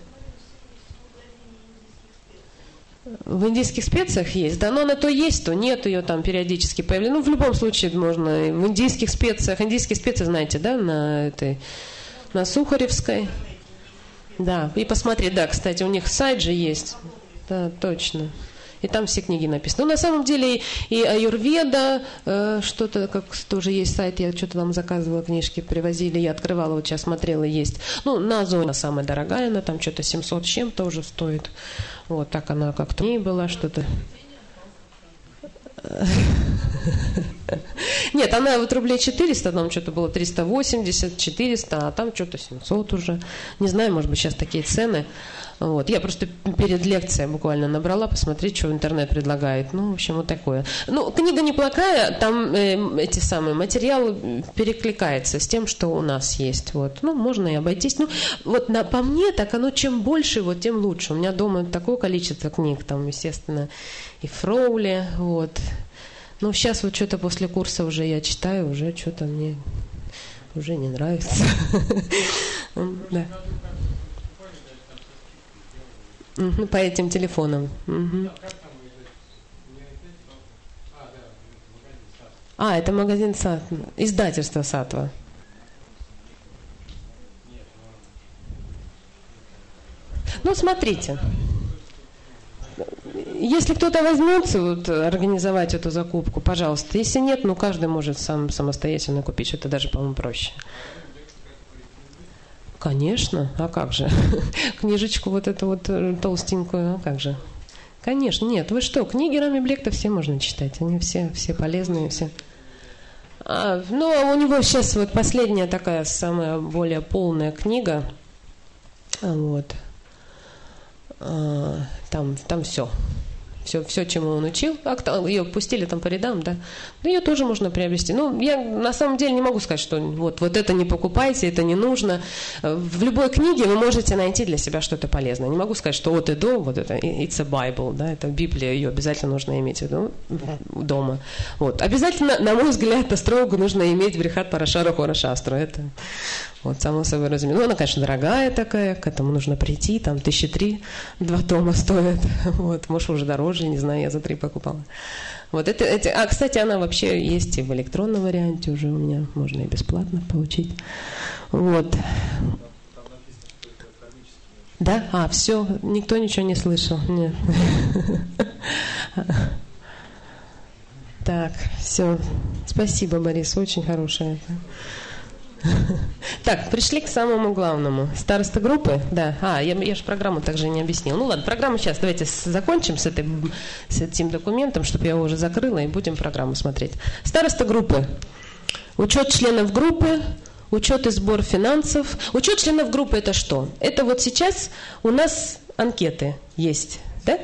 В индийских специях есть, да, но она то есть, то нет, ее там периодически появляется. Ну, в любом случае можно в индийских специях, индийские специи, знаете, да, на этой, на Сухаревской. Да, и посмотреть, да, кстати, у них сайт же есть, да, точно. И там все книги написаны. Ну, на самом деле, и, и аюрведа, э, что-то, как тоже есть сайт, я что-то там заказывала, книжки привозили, я открывала, вот сейчас смотрела, есть. Ну, Назу, она самая дорогая, она там что-то семьсот с чем-то уже стоит. Вот так она как-то не была, что-то. Нет, она вот рублей четыреста, там что-то было триста восемьдесят, четыреста, а там что-то семьсот уже. Не знаю, может быть, сейчас такие цены. Вот. Я просто перед лекцией буквально набрала, посмотреть, что интернет предлагает. Ну, в общем, вот такое. Ну, книга неплохая, там э, эти самые материалы перекликаются с тем, что у нас есть. Вот. Ну, можно и обойтись. Ну, вот на, по мне, так оно чем больше, вот, тем лучше. У меня дома такое количество книг, там, естественно, и Фроули, вот. Ну, сейчас вот что-то после курса уже я читаю, уже что-то мне уже не нравится. Да. Угу, по этим телефонам. Угу. А, это магазин Сатва. Издательство Сатва. Ну, смотрите. Если кто-то возьмется вот, организовать эту закупку, пожалуйста. Если нет, ну каждый может сам самостоятельно купить. Что-то даже, по-моему, проще. Конечно, а как же? Книжечку вот эту вот толстенькую, а как же? Конечно, нет, вы что, книги Рами Блекта все можно читать, они все, все полезные, все. А, ну, а у него сейчас вот последняя такая самая более полная книга. Вот. А, там, там все. Все, все, чему он учил. А, ее пустили там по рядам, да? Да ее тоже можно приобрести. Ну, я на самом деле не могу сказать, что вот, вот это не покупайте, это не нужно. В любой книге вы можете найти для себя что-то полезное. Не могу сказать, что от и до, вот это, it's a Bible, да, это Библия, ее обязательно нужно иметь в виду дома. Вот. Обязательно, на мой взгляд, астрологу нужно иметь Брихат Парашара Хора Шастру. Это вот само собой разумеется. Ну, она, конечно, дорогая такая, к этому нужно прийти, там тысячи три, два тома стоят. Вот, может, уже дороже, не знаю, я за три покупала. Вот это, эти, а, кстати, она вообще есть и в электронном варианте уже у меня, можно и бесплатно получить. Вот. Да? А, все, никто ничего не слышал. Нет. Так, все. Спасибо, Борис, очень хорошая. Так, пришли к самому главному. Староста группы? Да. А, я, я же программу также не объяснила. Ну ладно, программу сейчас давайте с, закончим с, этой, с этим документом, чтобы я его уже закрыла, и будем программу смотреть. Староста группы. Учет членов группы, учет и сбор финансов. Учет членов группы это что? Это вот сейчас у нас анкеты есть, да?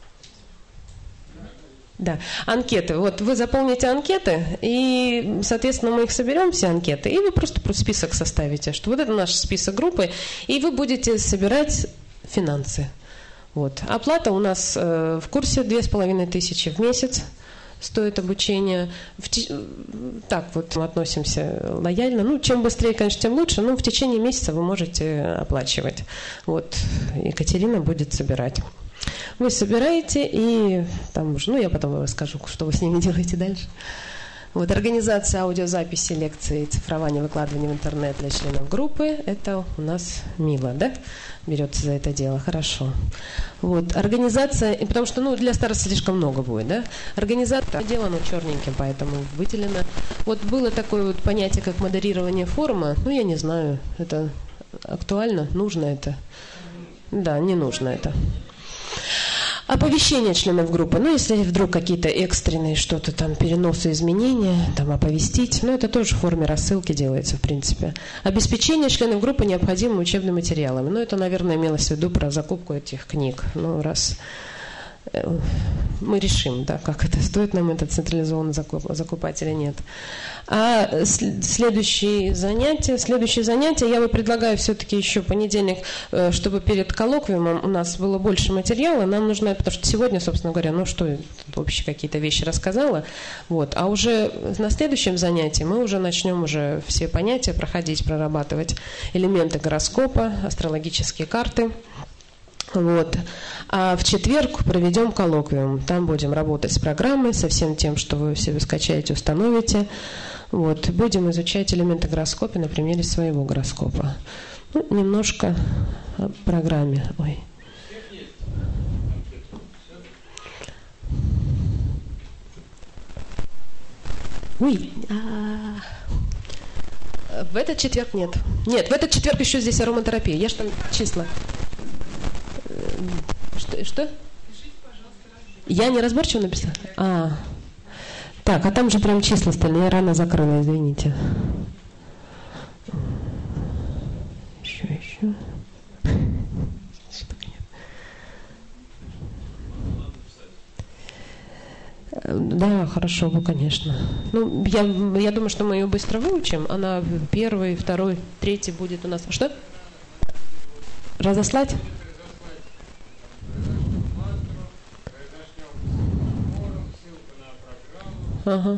Да, анкеты. Вот вы заполните анкеты, и, соответственно, мы их соберем, все анкеты, и вы просто список составите, что вот это наш список группы, и вы будете собирать финансы. Вот. Оплата у нас э, в курсе две с половиной тысячи в месяц стоит обучение. В те... Так вот мы относимся лояльно. Ну, чем быстрее, конечно, тем лучше, но в течение месяца вы можете оплачивать. Вот. Екатерина будет собирать. Вы собираете, и там уже, ну, я потом расскажу, что вы с ними делаете дальше. Вот, организация аудиозаписи лекций, цифрование, выкладывание в интернет для членов группы, это у нас Мила, да, берется за это дело, хорошо. Вот, организация, потому что, ну, для староста слишком много будет, да, организация дело, ну, черненьким, поэтому выделено. Вот было такое вот понятие, как модерирование форума, ну, я не знаю, это актуально, нужно это? Да, не нужно это. Оповещение членов группы. Ну, если вдруг какие-то экстренные что-то там, переносы, изменения, там оповестить, ну, это тоже в форме рассылки делается, в принципе. Обеспечение членов группы необходимыми учебными материалами. Ну, это, наверное, имелось в виду про закупку этих книг. Ну, раз мы решим, да, как это, стоит нам этот централизованный закуп, закупать или нет. А следующие занятия, следующие занятия я бы предлагаю все-таки еще понедельник, чтобы перед коллоквиумом у нас было больше материала. Нам нужно, потому что сегодня, собственно говоря, ну что, вообще какие-то вещи рассказала, вот, а уже на следующем занятии мы уже начнем уже все понятия проходить, прорабатывать элементы гороскопа, астрологические карты. Вот. А в четверг проведем коллоквиум. Там будем работать с программой, со всем тем, что вы все скачаете, установите. Вот. Будем изучать элементы гороскопа на примере своего гороскопа. Ну, немножко о программе. Ой. Ой. А-а-а. В этот четверг нет. Нет, в этот четверг еще здесь ароматерапия. Я ж там числа. Что? что? Я неразборчиво написала? А. Так, а там же прям числа стали. Я рано закрыла, извините. Еще, еще. Да, хорошо, ну, конечно. Ну, я, я думаю, что мы ее быстро выучим. Она первый, второй, третий будет у нас. Что? Разослать? Ага.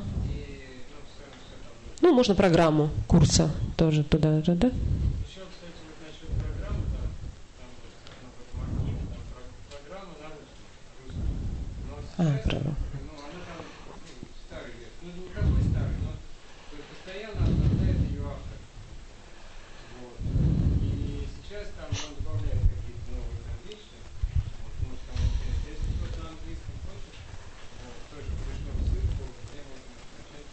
Ну, можно программу курса тоже туда же, да? Еще, кстати, вот насчет программы, там, там вот, ну, вот, программа на русском. А, правильно. Ну, она там, ну, старый век. Ну, не какой старый, но постоянно обновляет ее автор. Вот. И сейчас там он добавляет какие-то новые там вещи. Вот, может, там интересно. Если кто-то на английском хочет, вот, тоже пришло ссылку, где можно скачать.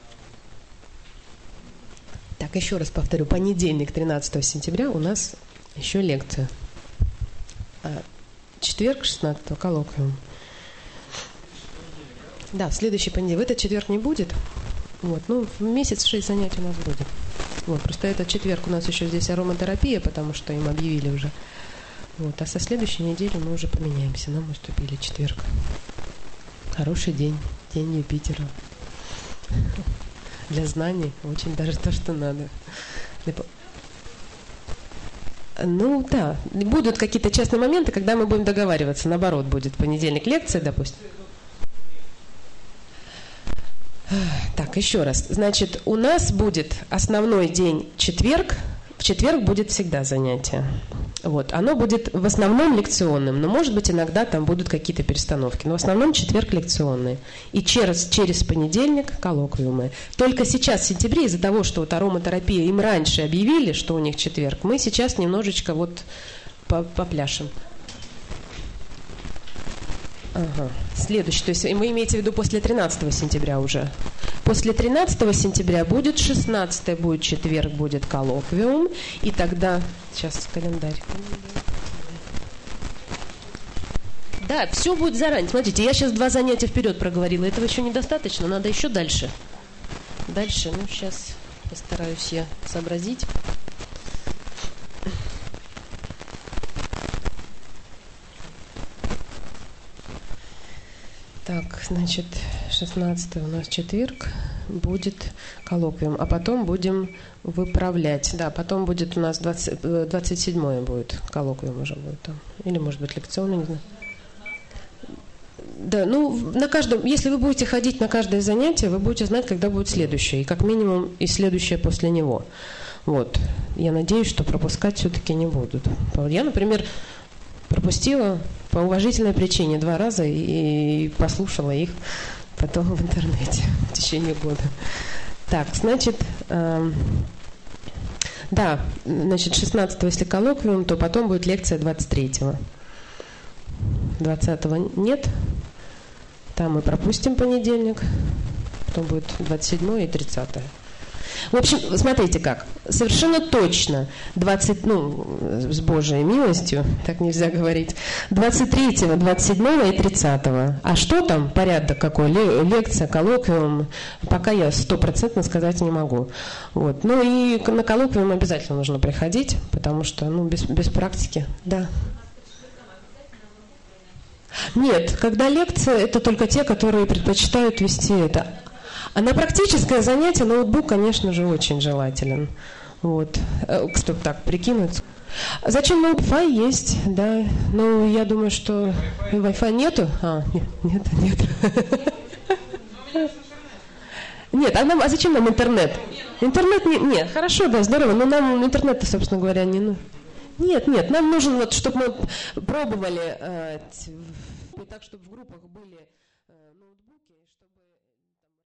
Так, еще раз повторю. Понедельник, тринадцатого сентября, у нас еще лекция. А четверг, шестнадцатого, коллоквиум. Да, в следующий понедельник. В этот четверг не будет. Вот, ну, в месяц шесть занятий у нас будет. Вот, просто этот четверг у нас еще здесь ароматерапия, потому что им объявили уже. Вот, а со следующей недели мы уже поменяемся. Нам уступили четверг. Хороший день, день Юпитера. Для знаний очень даже то, что надо. Ну да, будут какие-то частные моменты, когда мы будем договариваться. Наоборот, будет понедельник лекция, допустим. Так, еще раз. Значит, у нас будет основной день четверг. В четверг будет всегда занятие. Вот. Оно будет в основном лекционным, но, может быть, иногда там будут какие-то перестановки. Но в основном четверг лекционный. И через, через понедельник коллоквиумы. Только сейчас, в сентябре, из-за того, что вот ароматерапия, им раньше объявили, что у них четверг, мы сейчас немножечко вот попляшем. Ага. Следующий, то есть вы имеете в виду после тринадцатого сентября уже. После тринадцатого сентября будет шестнадцатое, будет четверг, будет коллоквиум, и тогда, сейчас календарь. Да, все будет заранее. Смотрите, я сейчас два занятия вперед проговорила, этого еще недостаточно, надо еще дальше. Дальше, ну сейчас постараюсь я сообразить. Так, значит, шестнадцатое у нас четверг, будет коллоквиум, а потом будем выправлять. Да, потом будет у нас двадцать седьмое будет, коллоквиум уже будет там. Или, может быть, лекционный, не знаю. Да, ну, на каждом, если вы будете ходить на каждое занятие, вы будете знать, когда будет следующее, и как минимум и следующее после него. Вот. Я надеюсь, что пропускать все-таки не будут. Я, например, пропустила по уважительной причине два раза и послушала их потом в интернете в течение года. Так, значит, э, да, значит, шестнадцатого, если коллоквиум, то потом будет лекция двадцать третьего. двадцатого нет. Там мы пропустим понедельник. Потом будет двадцать седьмое и тридцатое. В общем, смотрите как. Совершенно точно двадцать, ну, с Божьей милостью, так нельзя говорить, двадцать третьего, двадцать седьмого и тридцатого. А что там, порядок какой, лекция, коллоквиум, пока я стопроцентно сказать не могу. Вот. Ну и на коллоквиум обязательно нужно приходить, потому что, ну, без, без практики, да. Нет, когда лекция, это только те, которые предпочитают вести это. А на практическое занятие ноутбук, конечно же, очень желателен. Вот. Чтобы так прикинуть. Зачем ноутбук? Wi-Fi есть, да. Ну, я думаю, что Wi-Fi нету. А, нет, нет, нет. Нет, а, нам, а зачем нам интернет? Интернет не, нет, хорошо, да, здорово, но нам интернет-то, собственно говоря, не нужен. Нет, нет, нам нужен, вот, чтобы мы пробовали э, так, чтобы в группах были...